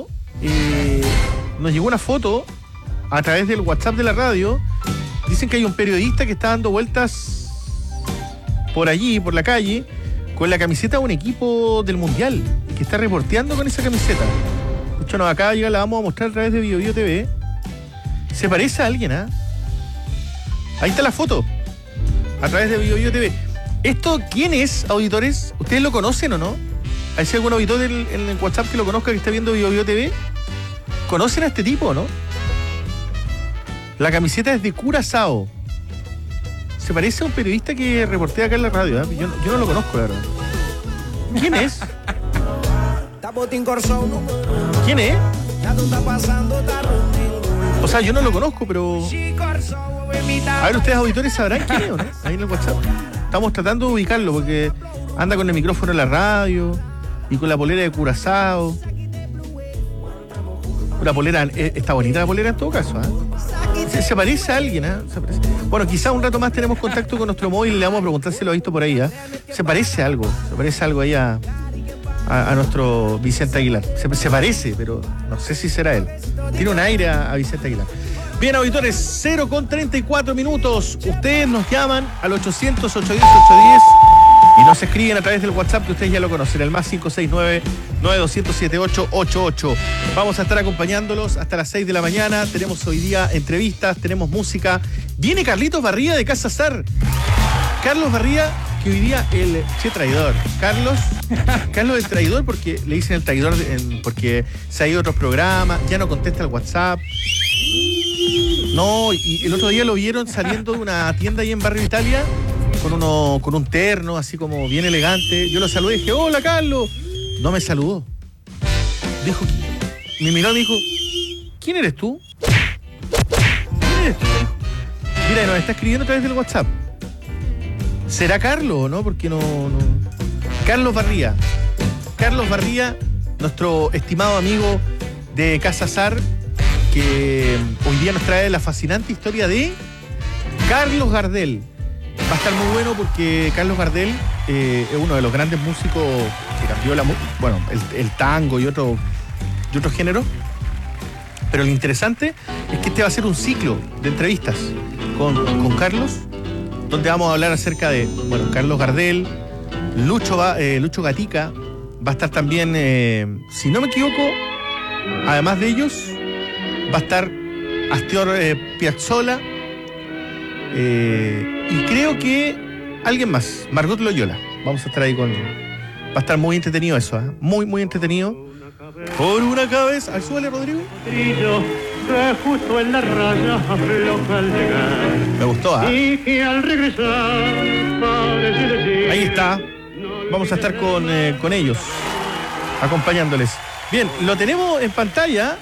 [SPEAKER 2] una foto a través del WhatsApp de la radio. Dicen que hay un periodista que está dando vueltas por allí, por la calle, con la camiseta de un equipo del Mundial, que está reporteando con esa camiseta. Escúchanos acá, ya la vamos a mostrar a través de BioBio TV. Se parece a alguien, ¿ah? Ahí está la foto. A través de BioBio TV. ¿Esto quién es, auditores? ¿Ustedes lo conocen o no? ¿Hay algún auditor en el WhatsApp que lo conozca, que está viendo BioBio TV? ¿Conocen a este tipo o no? La camiseta es de Curazao. Se parece a un periodista que reportea acá en la radio, ¿eh? Yo no lo conozco, la verdad. ¿Quién es? ¿Quién es? O sea, yo no lo conozco, pero... A ver, ustedes auditores sabrán quién es, ¿o no? Ahí en el WhatsApp. Estamos tratando de ubicarlo porque anda con el micrófono en la radio y con la polera de Curazao. Una polera, está bonita la polera en todo caso, ¿eh? Se parece a alguien, ¿eh? Bueno, quizá un rato más tenemos contacto con nuestro móvil y le vamos a preguntar si lo ha visto por ahí, ¿eh? Se parece algo ahí a nuestro Vicente Aguilar. Se parece, pero no sé si será él. Tiene un aire a Vicente Aguilar. Bien, auditores, 0:34 minutos. Ustedes nos llaman al 800-810-810 y nos escriben a través del WhatsApp que ustedes ya lo conocen, el más 569-9200-7888. Vamos a estar acompañándolos hasta las 6 de la mañana. Tenemos hoy día entrevistas, tenemos música. Viene Carlitos Barría de Casa Sar. Carlos Barría, que hoy día el traidor. Carlos es traidor porque le dicen el traidor porque se ha ido a otros programas, ya no contesta el WhatsApp. No, y el otro día lo vieron saliendo de una tienda ahí en Barrio Italia con un terno así como bien elegante. Yo lo saludé y dije, hola Carlos. No me saludó. Dijo, me miró y me dijo, ¿quién eres tú? ¿Quién eres tú? Mira, nos está escribiendo a través del WhatsApp. ¿Será Carlos o no? Porque no. Carlos Barría, nuestro estimado amigo de Casa Sar, que hoy día nos trae la fascinante historia de Carlos Gardel. Va a estar muy bueno porque Carlos Gardel es uno de los grandes músicos que cambió el tango y otros géneros. Pero lo interesante es que este va a ser un ciclo de entrevistas con Carlos, donde vamos a hablar acerca de, Carlos Gardel, Lucho Gatica, va a estar también, si no me equivoco, además de ellos, va a estar Astor Piazzolla, y creo que alguien más, Margot Loyola. Vamos a estar ahí va a estar muy entretenido eso, ¿eh? Muy, muy entretenido. Por una cabeza. ¿Al suele, Rodrigo?
[SPEAKER 15] Justo en la raya afloja al llegar.
[SPEAKER 2] Me gustó, ¿eh?
[SPEAKER 15] Y que al regresar parece decir.
[SPEAKER 2] Ahí está. Vamos a estar con ellos, acompañándoles. Bien, lo tenemos en pantalla.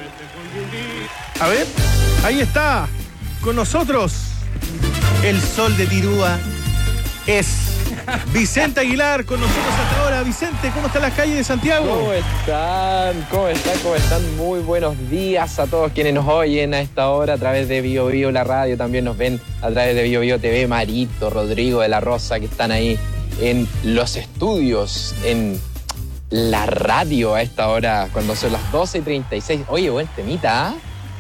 [SPEAKER 2] A ver, ahí está, con nosotros. El sol de Tirúa es Vicente Aguilar, con nosotros hasta ahora. Vicente, ¿cómo están las calles de Santiago?
[SPEAKER 16] ¿Cómo están? Muy buenos días a todos quienes nos oyen a esta hora a través de BioBio, la radio. También nos ven a través de BioBio TV, Marito, Rodrigo de la Rosa, que están ahí en los estudios, en la radio a esta hora, cuando son las 12:36. Oye, buen temita,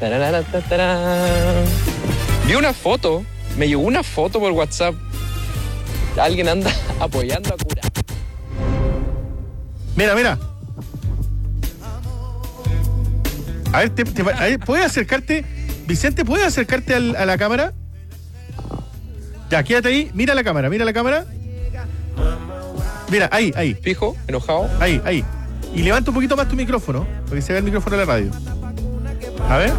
[SPEAKER 16] ¿eh? Vi una foto, me llegó una foto por WhatsApp. Alguien anda apoyando a Cura.
[SPEAKER 2] Mira. A ver, ¿puedes acercarte? Vicente, ¿puedes acercarte a la cámara? Ya, quédate ahí. Mira la cámara. Mira, ahí.
[SPEAKER 16] Fijo, enojado.
[SPEAKER 2] Ahí. Y levanta un poquito más tu micrófono, para que se vea el micrófono de la radio. A ver.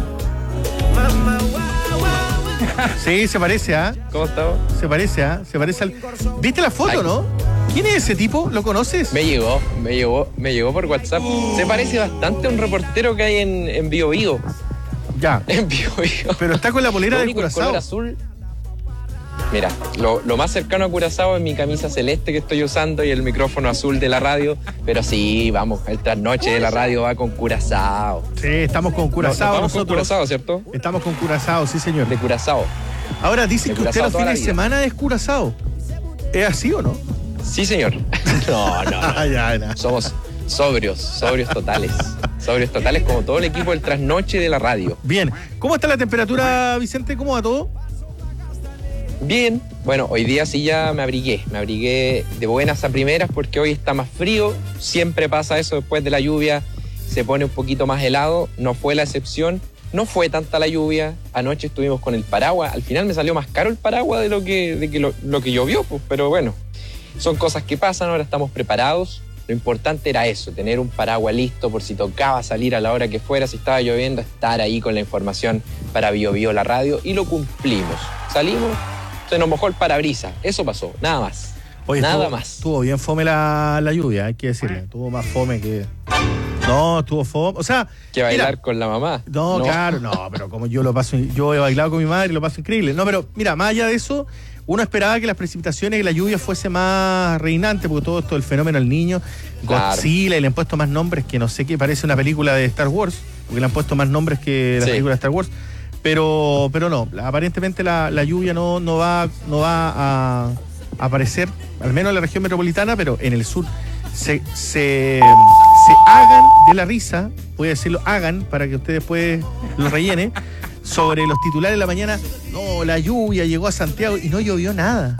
[SPEAKER 2] Sí, se parece, ¿ah?
[SPEAKER 16] ¿Cómo estamos?
[SPEAKER 2] Se parece al... ¿Viste la foto, no? ¿Quién es ese tipo? ¿Lo conoces?
[SPEAKER 16] Me llegó por WhatsApp. Se parece bastante a un reportero que hay en BioBio.
[SPEAKER 2] Ya.
[SPEAKER 16] En BioBio.
[SPEAKER 2] Pero está con la polera de Curazao.
[SPEAKER 16] El color azul. Mira, lo más cercano a Curazao es mi camisa celeste que estoy usando y el micrófono azul de la radio. Pero sí, vamos, el trasnoche de la radio va con Curazao.
[SPEAKER 2] Sí, estamos con Curazao.
[SPEAKER 16] Vamos con Curazao, ¿cierto?
[SPEAKER 2] Estamos con Curazao, sí, señor.
[SPEAKER 16] De Curazao.
[SPEAKER 2] Ahora dicen que usted los fines de semana es Curazao. ¿Es así o no?
[SPEAKER 16] Sí, señor. No.
[SPEAKER 2] Ya.
[SPEAKER 16] Somos sobrios totales. Sobrios totales como todo el equipo del trasnoche de la radio.
[SPEAKER 2] Bien. ¿Cómo está la temperatura, Vicente? ¿Cómo va todo?
[SPEAKER 16] Bien, bueno, hoy día sí ya me abrigué de buenas a primeras porque hoy está más frío, siempre pasa eso después de la lluvia, se pone un poquito más helado, no fue la excepción. No fue tanta la lluvia, anoche estuvimos con el paraguas, al final me salió más caro el paraguas de lo que llovió, pues, pero bueno, son cosas que pasan, ahora estamos preparados. Lo importante era eso, tener un paraguas listo por si tocaba salir a la hora que fuera, si estaba lloviendo, estar ahí con la información para Bio Bio la radio, y lo cumplimos. Salimos, se nos mojó el parabrisas, eso pasó, nada más.
[SPEAKER 2] Oye,
[SPEAKER 16] nada más.
[SPEAKER 2] Estuvo bien fome la lluvia, hay que decirle. Estuvo más fome que... No, estuvo fome. O sea...
[SPEAKER 16] ¿Que bailar con la mamá?
[SPEAKER 2] No, claro, no, pero como yo he bailado con mi madre y lo paso increíble. No, pero mira, más allá de eso, uno esperaba que las precipitaciones y la lluvia fuese más reinante, porque todo esto, el fenómeno del niño, Godzilla, y le han puesto más nombres que no sé qué, parece una película de Star Wars, porque le han puesto más nombres que la película de Star Wars. Pero no, aparentemente la lluvia no va a aparecer, al menos en la región metropolitana, pero en el sur se hagan de la risa, voy a decirlo, hagan, para que ustedes después lo rellenen, sobre los titulares de la mañana. No, la lluvia llegó a Santiago y no llovió nada.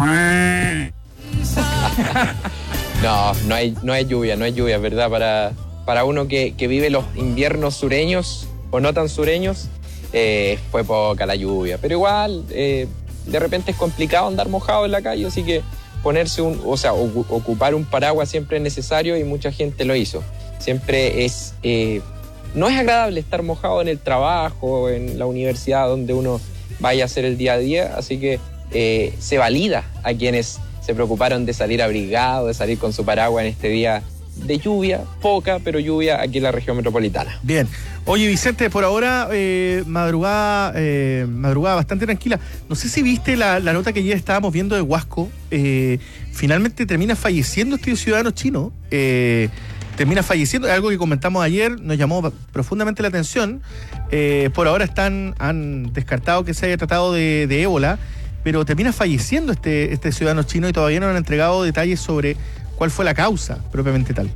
[SPEAKER 16] No hay lluvia, ¿verdad? Para uno que vive los inviernos sureños o no tan sureños, fue poca la lluvia, pero igual de repente es complicado andar mojado en la calle, así que ponerse ocupar un paraguas siempre es necesario y mucha gente lo hizo. Siempre no es agradable estar mojado en el trabajo, en la universidad, donde uno vaya a hacer el día a día, así que se valida a quienes se preocuparon de salir abrigado, de salir con su paraguas en este día de lluvia, poca, pero lluvia aquí en la región metropolitana.
[SPEAKER 2] Bien. Oye, Vicente, por ahora, madrugada bastante tranquila. No sé si viste la nota que ayer estábamos viendo de Huasco. Finalmente termina falleciendo este ciudadano chino. Termina falleciendo, algo que comentamos ayer, nos llamó profundamente la atención. Por ahora han descartado que se haya tratado de ébola, pero termina falleciendo este ciudadano chino y todavía no han entregado detalles sobre cuál fue la causa propiamente tal.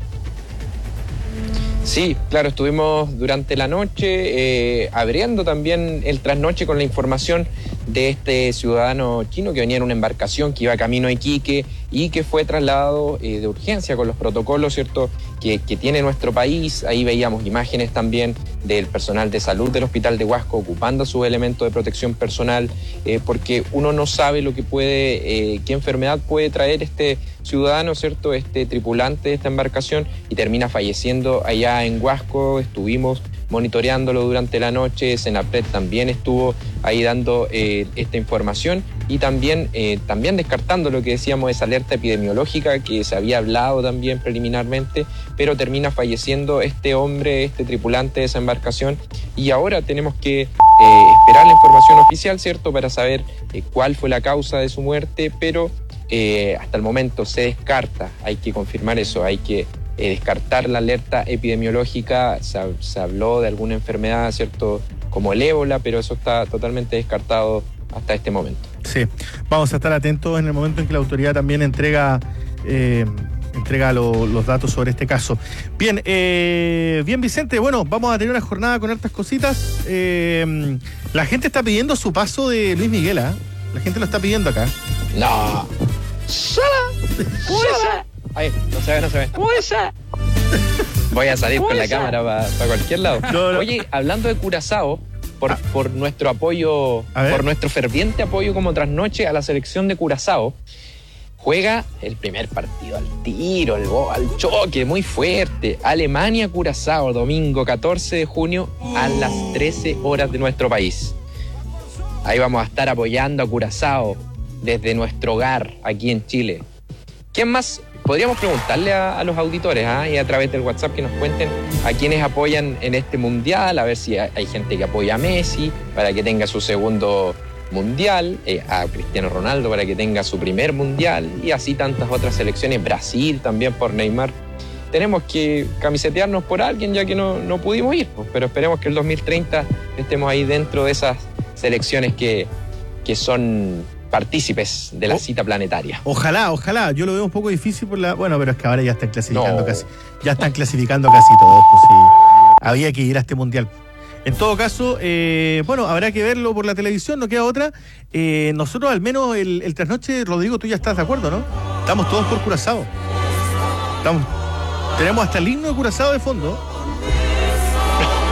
[SPEAKER 16] Sí, claro, estuvimos durante la noche abriendo también el trasnoche con la información de este ciudadano chino que venía en una embarcación que iba camino a Iquique y que fue trasladado de urgencia con los protocolos, ¿cierto?, que tiene nuestro país. Ahí veíamos imágenes también del personal de salud del hospital de Huasco ocupando sus elementos de protección personal, porque uno no sabe lo que qué enfermedad puede traer este ciudadano, ¿cierto?, este tripulante de esta embarcación, y termina falleciendo allá en Huasco. Estuvimos monitoreándolo durante la noche, Senapred también estuvo ahí dando esta información y también descartando lo que decíamos, esa alerta epidemiológica que se había hablado también preliminarmente, pero termina falleciendo este hombre, este tripulante de esa embarcación, y ahora tenemos que esperar la información oficial, ¿cierto?, para saber cuál fue la causa de su muerte, pero hasta el momento se descarta, hay que confirmar eso, hay que descartar la alerta epidemiológica. Se habló de alguna enfermedad, ¿cierto?, como el ébola, pero eso está totalmente descartado hasta este momento.
[SPEAKER 2] Sí, vamos a estar atentos en el momento en que la autoridad también entrega los datos sobre este caso. Bien, Vicente, bueno, vamos a tener una jornada con hartas cositas. La gente está pidiendo su paso de Luis Miguel, ¿eh? La gente lo está pidiendo acá.
[SPEAKER 16] No. Ay, no se ve. Voy a salir con la cámara para cualquier lado. No. Oye, hablando de Curazao, por nuestro apoyo, por nuestro ferviente apoyo como trasnoche a la selección de Curazao, juega el primer partido al tiro, al choque, muy fuerte. Alemania-Curazao, domingo 14 de junio a las 13 horas de nuestro país. Ahí vamos a estar apoyando a Curazao desde nuestro hogar aquí en Chile. ¿Quién más? Podríamos preguntarle a los auditores y a través del WhatsApp que nos cuenten a quienes apoyan en este mundial, a ver si hay gente que apoya a Messi para que tenga su segundo mundial, a Cristiano Ronaldo para que tenga su primer mundial, y así tantas otras selecciones, Brasil también por Neymar. Tenemos que camisetearnos por alguien ya que no pudimos ir, pero esperemos que el 2030 estemos ahí dentro de esas selecciones que son partícipes de la cita planetaria.
[SPEAKER 2] Ojalá. Yo lo veo un poco difícil bueno, pero es que ahora ya están clasificando casi. Ya están clasificando casi todos, pues sí. Había que ir a este mundial. En todo caso, habrá que verlo por la televisión, no queda otra. Nosotros, al menos el trasnoche, Rodrigo, tú ya estás de acuerdo, ¿no? Estamos todos por Curazao. Tenemos hasta el himno de Curazao de fondo.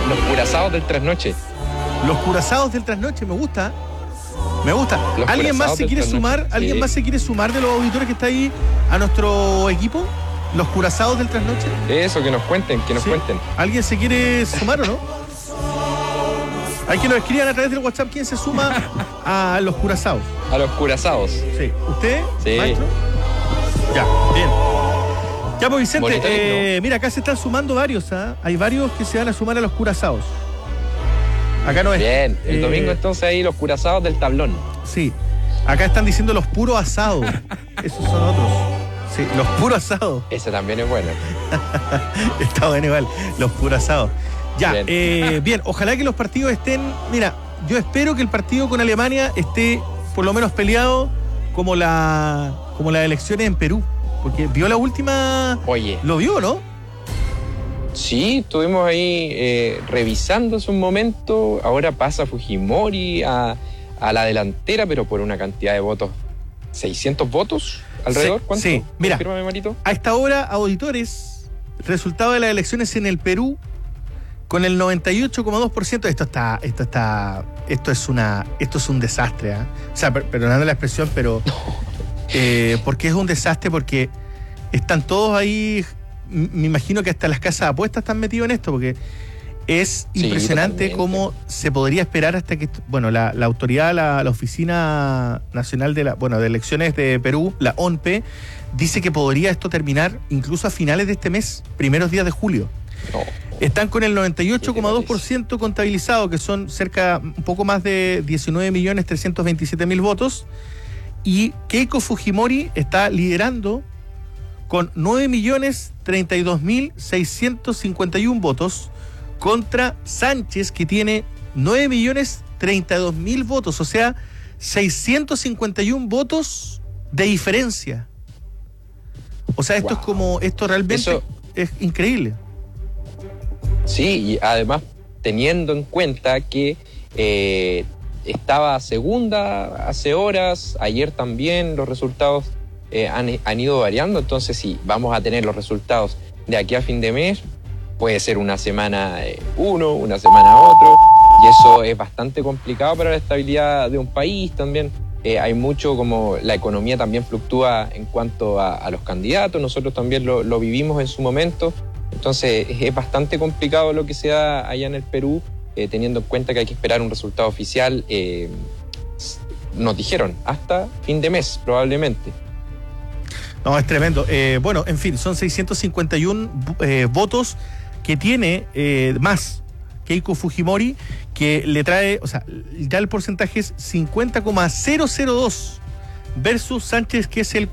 [SPEAKER 16] Los curazados del trasnoche.
[SPEAKER 2] Los curazados del trasnoche, me gusta. ¿Alguien más se quiere sumar?
[SPEAKER 16] Sí.
[SPEAKER 2] ¿Alguien más se quiere sumar de los auditores que está ahí a nuestro equipo? Los curazados del trasnoche.
[SPEAKER 16] Eso, que nos cuenten, cuenten.
[SPEAKER 2] ¿Alguien se quiere sumar o no? Hay que nos escriban a través del WhatsApp quién se suma a los curazados.
[SPEAKER 16] A los curazados.
[SPEAKER 2] Sí. ¿Usted,
[SPEAKER 16] sí.
[SPEAKER 2] maestro? Ya, bien. Ya, pues Vicente, mira, acá se están sumando varios, ¿ah? Hay varios que se van a sumar a los curazados. Acá no es.
[SPEAKER 16] Bien, el domingo entonces ahí los curazados del tablón.
[SPEAKER 2] Sí, acá están diciendo los puros asados. Esos son otros. Sí, los puros asados.
[SPEAKER 16] Ese también es bueno.
[SPEAKER 2] Está bueno igual, los puros asados. Ya, bien, ojalá que los partidos estén... Mira, yo espero que el partido con Alemania esté por lo menos peleado como las elecciones en Perú. Porque vio la última...
[SPEAKER 16] Oye.
[SPEAKER 2] ¿Lo vio, no?
[SPEAKER 16] Sí, estuvimos ahí revisando hace un momento. Ahora pasa Fujimori a la delantera, pero por una cantidad de votos. ¿600 votos alrededor?
[SPEAKER 2] Sí,
[SPEAKER 16] ¿Cuánto?
[SPEAKER 2] sí. Mira,
[SPEAKER 16] Confírmame, Marito.
[SPEAKER 2] a esta hora, auditores, resultado de las elecciones en el Perú, con el 98,2%. Esto es un desastre, ¿eh? O sea, perdonando la expresión, pero... ¿por qué es un desastre? Porque están todos ahí... Me imagino que hasta las casas de apuestas están metidos en esto, porque es impresionante cómo se podría esperar hasta que, bueno, la autoridad, la Oficina Nacional de Elecciones de Perú, la ONPE, dice que podría esto terminar incluso a finales de este mes, primeros días de julio.
[SPEAKER 16] No.
[SPEAKER 2] Están con el 98,2% contabilizado, que son un poco más de 19.327.000 votos, y Keiko Fujimori está liderando con 9.032.651 votos contra Sánchez, que tiene 9.032.000 votos, o sea, 651 votos de diferencia. O sea, esto realmente es increíble.
[SPEAKER 16] Sí, y además teniendo en cuenta que estaba segunda hace horas, ayer también los resultados han ido variando, entonces sí, vamos a tener los resultados de aquí a fin de mes, puede ser una semana uno, una semana otro, y eso es bastante complicado para la estabilidad de un país también. Hay mucho, como la economía también fluctúa en cuanto a los candidatos, nosotros también lo vivimos en su momento, entonces es bastante complicado lo que se da allá en el Perú, teniendo en cuenta que hay que esperar un resultado oficial, nos dijeron, hasta fin de mes probablemente.
[SPEAKER 2] No, es tremendo. Bueno, en fin, son 651 votos que tiene más Keiko Fujimori, que le trae, o sea, ya el porcentaje es 50,002 versus Sánchez, que es el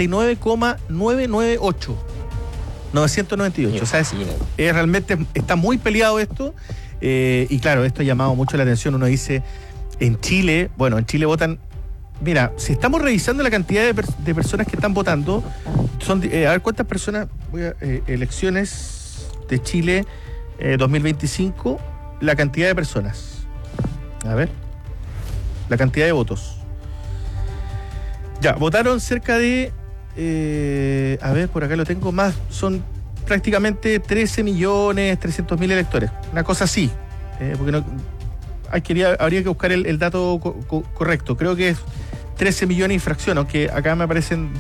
[SPEAKER 2] 49,998. 998. O sea, realmente está muy peleado esto. Y claro, esto ha llamado mucho la atención. Uno dice, en Chile votan... Mira, si estamos revisando la cantidad de personas que están votando, son a ver cuántas personas, elecciones de Chile 2025, la cantidad de personas. A ver, la cantidad de votos. Ya, votaron cerca de, a ver, por acá lo tengo más, son prácticamente 13.300.000 electores, una cosa así, porque no... habría que buscar el dato correcto. Creo que es 13 millones y fracción, aunque acá me aparecen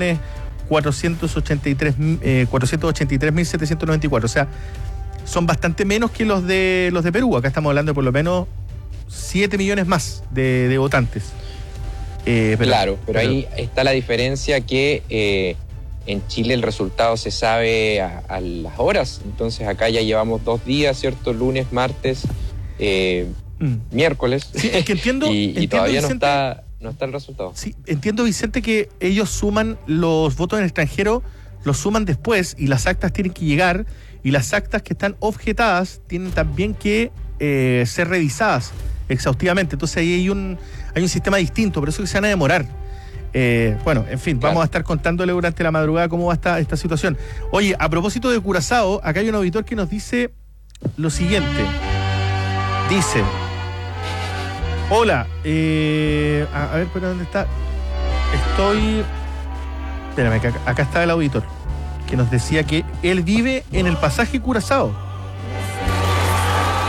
[SPEAKER 2] 12.483.794. O sea, son bastante menos que los de Perú. Acá estamos hablando de por lo menos 7 millones más de votantes.
[SPEAKER 16] Pero ahí está la diferencia que en Chile el resultado se sabe a las horas. Entonces acá ya llevamos 2 días, ¿cierto? Lunes, martes... miércoles.
[SPEAKER 2] Sí, es que entiendo
[SPEAKER 16] todavía
[SPEAKER 2] Vicente,
[SPEAKER 16] no está el resultado.
[SPEAKER 2] Sí, entiendo, Vicente, que ellos suman los votos en el extranjero, los suman después, y las actas tienen que llegar, y las actas que están objetadas tienen también que ser revisadas exhaustivamente. Entonces ahí hay un sistema distinto, por eso que se van a demorar. Bueno, en fin, vamos a estar contándole durante la madrugada cómo va esta situación. Oye, a propósito de Curazao, acá hay un auditor que nos dice lo siguiente. Dice, hola, a ver, ¿pero dónde está? Espérame, que acá está el auditor, que nos decía que él vive en el pasaje Curazao.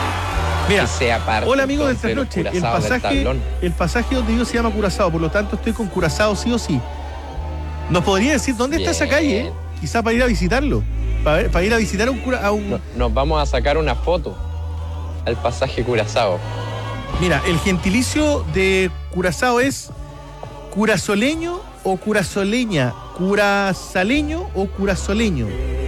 [SPEAKER 2] Mira,
[SPEAKER 16] que sea parte.
[SPEAKER 2] hola amigos del
[SPEAKER 16] entonces,
[SPEAKER 2] trasnoche,
[SPEAKER 16] los curazados del tablón.
[SPEAKER 2] el pasaje donde yo se llama Curazao, por lo tanto estoy con Curazao sí o sí. ¿Nos podría decir dónde está esa calle? Quizá para ir a visitarlo, para ir a visitar a un...
[SPEAKER 16] Nos vamos a sacar una foto al pasaje Curazao.
[SPEAKER 2] Mira, el gentilicio de Curazao es curazoleño o curazoleña, curazaleño o curazoleño.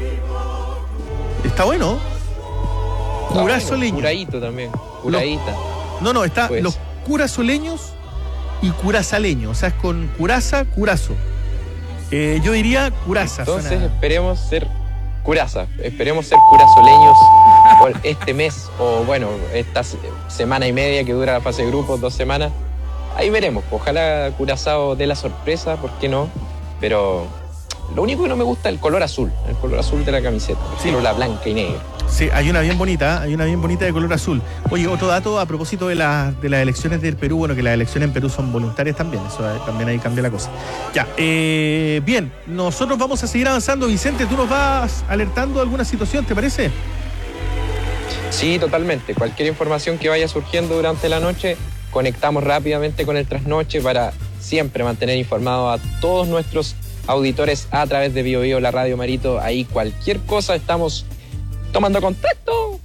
[SPEAKER 2] Está bueno. Curazoleño.
[SPEAKER 16] Curadito también. Curadita.
[SPEAKER 2] No, está
[SPEAKER 16] Pues.
[SPEAKER 2] los curazoleños y curazaleños. O sea, es con curaza, curazo. Yo diría curaza.
[SPEAKER 16] Entonces
[SPEAKER 2] suena.
[SPEAKER 16] esperemos ser curazoleños por este mes, o bueno, esta semana y media que dura la fase de grupos, 2 semanas. Ahí veremos. Ojalá Curazao dé la sorpresa, ¿por qué no? Pero lo único que no me gusta es el color azul de la camiseta. Prefiero la blanca y negra.
[SPEAKER 2] Sí, hay una bien bonita de color azul. Oye, otro dato a propósito de las elecciones del Perú, bueno, que las elecciones en Perú son voluntarias también, eso también ahí cambia la cosa. Ya, bien, nosotros vamos a seguir avanzando. Vicente, tú nos vas alertando de alguna situación, ¿te parece?
[SPEAKER 16] Sí, totalmente. Cualquier información que vaya surgiendo durante la noche, conectamos rápidamente con el trasnoche para siempre mantener informados a todos nuestros auditores a través de Bio Bio, la radio Marito. Ahí cualquier cosa estamos tomando contacto.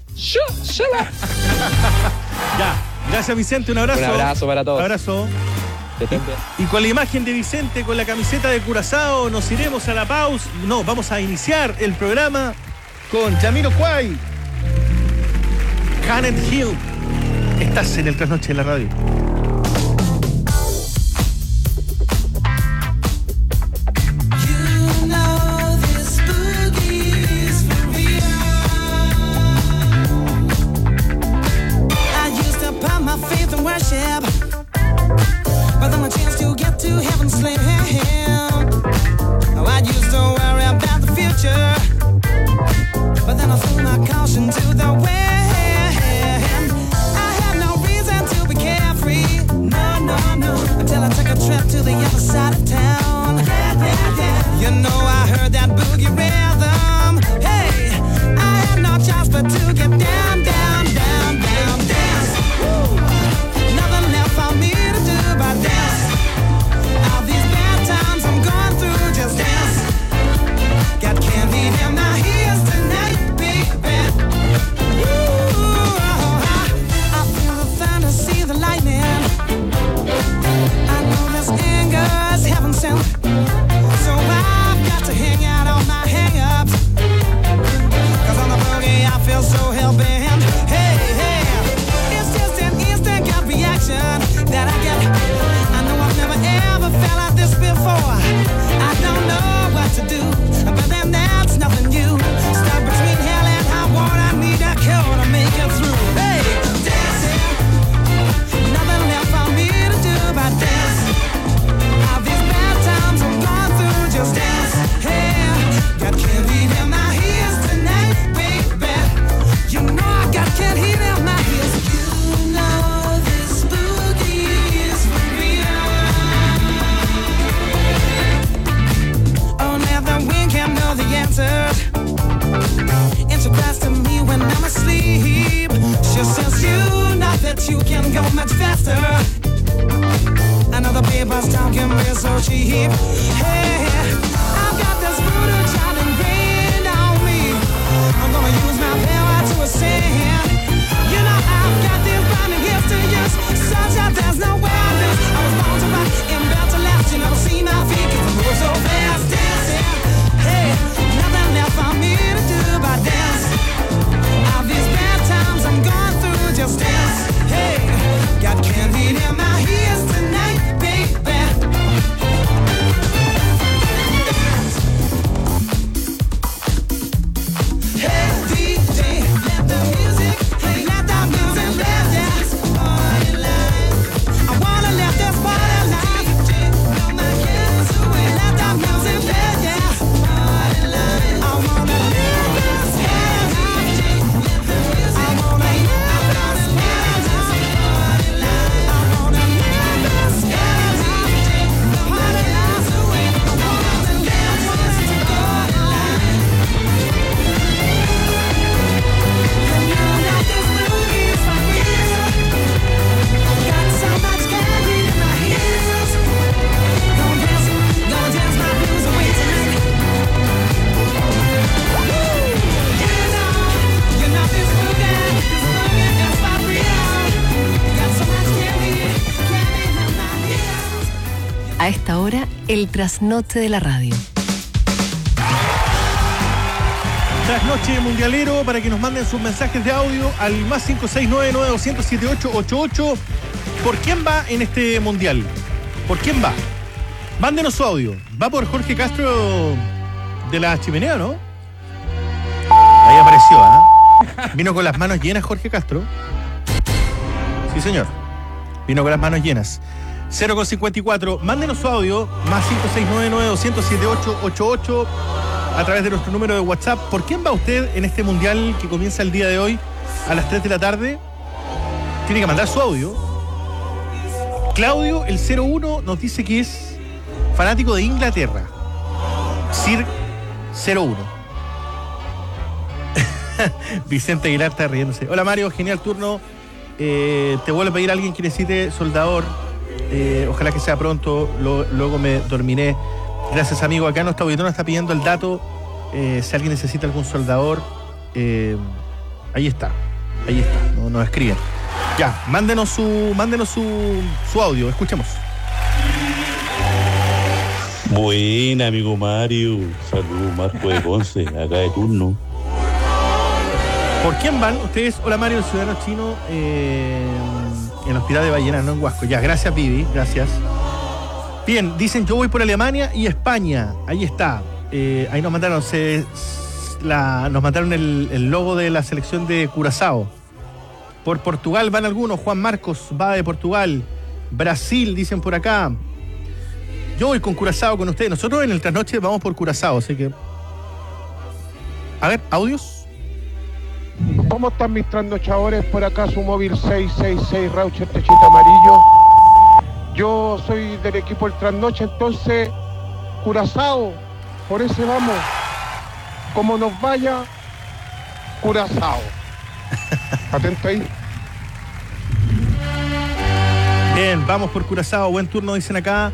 [SPEAKER 2] Ya, gracias Vicente, un abrazo.
[SPEAKER 16] Un abrazo para todos.
[SPEAKER 2] Un abrazo. Y con la imagen de Vicente, con la camiseta de Curazao, nos iremos a la pausa. No, vamos a iniciar el programa con Jamiroquai, Can't Hill. Estás en el trasnoche de la radio.
[SPEAKER 17] Worship, but then a chance to get to heaven slam. I used to worry about the future, but then I threw my caution to the wind. I had no reason to be carefree, no, until I took a trip to the other side of town. You know I heard that boogie rhythm. Hey, I had no choice but to get down, down, down, down, dance. Woo. Nothing left for me to do but dance. All these bad times I'm going through, just dance. Got candy in my ears tonight, baby. Ooh, I feel the thunder, see the lightning. I know this anger is heaven sent, so I've got to hang out on my hang-ups. 'Cause on the boogie I feel so hell-bent. Hey, it's just an instant gut reaction that I get. I know I've never ever felt like this before. I don't know what to do, but then that's nothing new. Stuck between hell and high water, I need a cure to make it through. Hey, dancing, nothing left for me to do but dance. All these bad times I'm going through, just dance. Hey, got candy in my ears tonight, baby. You know I got candy in my ears. You know this boogie is for real. Only the wind can know the answers. And she cries to me when I'm asleep. She says you know that you can go much faster. I know the paper's talking me so cheap. Hey, I've got this voodoo child ingrained on me. I'm gonna use my power to ascend. You know I've got these blinding gifts to use, such that there's nowhere I lose. I was born to rock and built to last. You never see my feet 'cause I move so fast, dancing. Hey, nothing left for me to do but dance. All these bad times I'm going through, just dance. Hey, got candy in my ears tonight, baby. Hey, DJ, let the music play, let the music play, dance all your life. I want
[SPEAKER 1] ahora el trasnoche de la radio.
[SPEAKER 2] Trasnoche mundialero, para que nos manden sus mensajes de audio al más 569-900-7888. ¿Por quién va en este mundial? ¿Por quién va? Mándenos su audio. Va por Jorge Castro de la Chimenea, ¿no? Ahí apareció, ¿eh? Vino con las manos llenas Jorge Castro. Sí, señor. Vino con las manos llenas. 0,54. Mándenos su audio. Más 569-900-7888 a través de nuestro número de WhatsApp. ¿Por quién va usted en este mundial que comienza el día de hoy a las 3 de la tarde? Tiene que mandar su audio. Claudio, el 01, nos dice que es fanático de Inglaterra. Sir 01. Vicente Aguilar está riéndose. Hola Mario, genial turno. Te vuelvo a pedir a alguien que necesite soldador. Ojalá que sea pronto. Luego me dormiré. Gracias, amigo. Acá nuestro auditor nos está pidiendo el dato. Si alguien necesita algún soldador, ahí está. Nos escriben. Ya, mándenos su audio. Escuchemos.
[SPEAKER 18] Buena, amigo Mario. Saludos, Marco de Ponce, acá de turno.
[SPEAKER 2] ¿Por quién van ustedes? Hola Mario, el ciudadano chino en el hospital de Ballena, no en Huasco. Ya, gracias Vivi, gracias. Bien, dicen yo voy por Alemania y España. Ahí está. Ahí nos mandaron el logo de la selección de Curazao. Por Portugal van algunos. Juan Marcos va de Portugal. Brasil, dicen por acá. Yo voy con Curazao con ustedes. Nosotros en el trasnoche vamos por Curazao, así que... A ver, ¿audios?
[SPEAKER 19] ¿Cómo están mis trasnochadores? Por acá su móvil 666 Raucher Techito Amarillo. Yo soy del equipo del trasnoche, entonces Curazao, por ese vamos. Como nos vaya, Curazao. Atento ahí.
[SPEAKER 2] Bien, vamos por Curazao. Buen turno, dicen acá.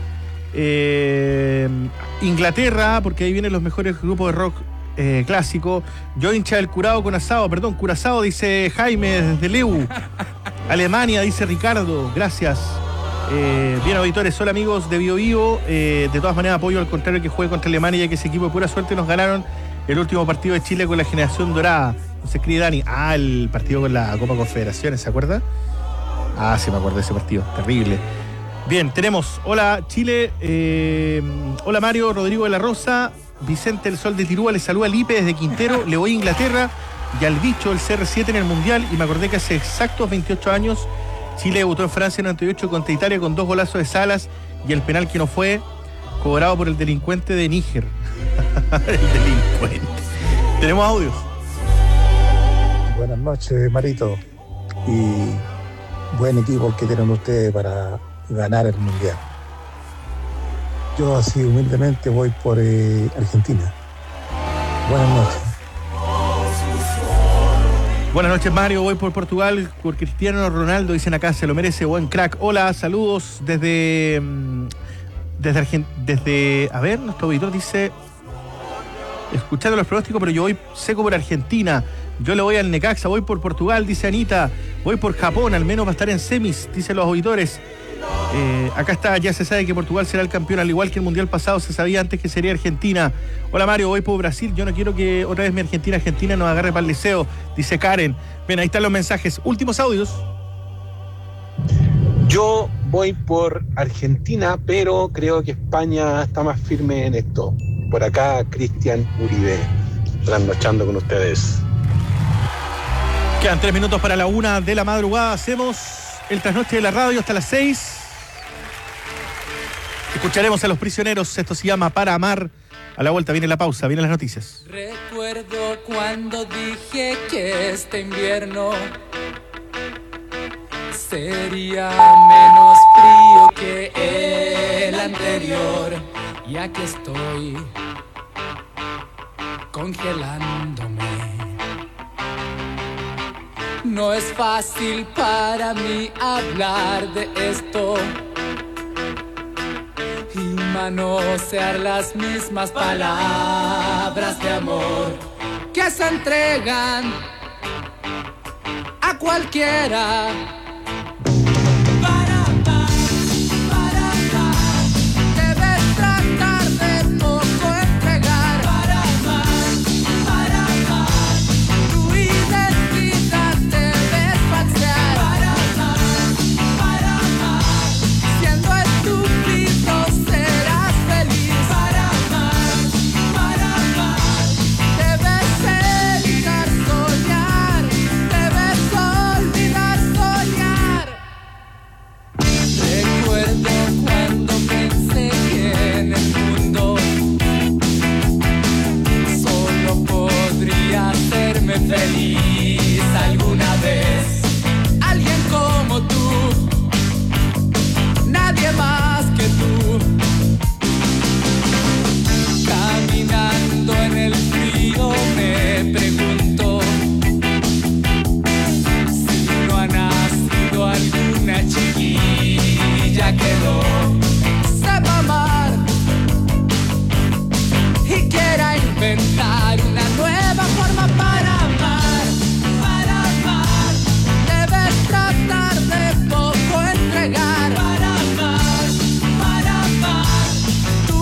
[SPEAKER 2] Inglaterra, porque ahí vienen los mejores grupos de rock clásico. Yo hincha del Curazao, dice Jaime desde Leu. Alemania, dice Ricardo. Gracias. Bien, auditores, hola amigos de Bio Bio. De todas maneras apoyo al contrario que juegue contra Alemania, ya que ese equipo de pura suerte nos ganaron el último partido de Chile con la generación dorada. Se escribe Dani. El partido con la Copa Confederaciones, ¿se acuerda? Sí, me acuerdo de ese partido, terrible. Bien, tenemos, hola Chile, hola Mario, Rodrigo de la Rosa, Vicente el Sol de Tirúa, le saluda a Lipe desde Quintero, le voy a Inglaterra y al bicho el CR7 en el Mundial, y me acordé que hace exactos 28 años Chile debutó en Francia en 98 contra Italia con 2 golazos de Salas y el penal que no fue cobrado por el delincuente de Níger. El delincuente. Tenemos audios.
[SPEAKER 11] Buenas noches, Marito. Y buen equipo el que tienen ustedes para ganar el Mundial. Yo así humildemente voy por Argentina. Buenas noches.
[SPEAKER 2] Buenas noches, Mario. Voy por Portugal, por Cristiano Ronaldo, dicen acá, se lo merece, buen crack. Hola, saludos desde a ver, nuestro auditor dice, escuchando los pronósticos, pero yo voy seco por Argentina. Yo le voy al Necaxa, voy por Portugal, dice Anita. Voy por Japón, al menos va a estar en semis, dicen los auditores. Acá está, ya se sabe que Portugal será el campeón, al igual que el Mundial pasado se sabía antes que sería Argentina. Hola Mario, voy por Brasil, yo no quiero que otra vez mi Argentina nos agarre para el liceo, dice Karen. Bien, ahí están los mensajes. Últimos audios.
[SPEAKER 20] Yo voy por Argentina, pero creo que España está más firme en esto. Por acá, Cristian Uribe, trasnochando con ustedes.
[SPEAKER 2] Quedan 3 minutos para la 1 de la madrugada. Hacemos el trasnoche de la radio hasta las 6. Escucharemos a Los Prisioneros. Esto se llama Para Amar. A la vuelta viene la pausa, vienen las noticias.
[SPEAKER 21] Recuerdo cuando dije que este invierno sería menos frío que el anterior. Y aquí estoy congelándome. No es fácil para mí hablar de esto y manosear las mismas palabras de amor que se entregan a cualquiera.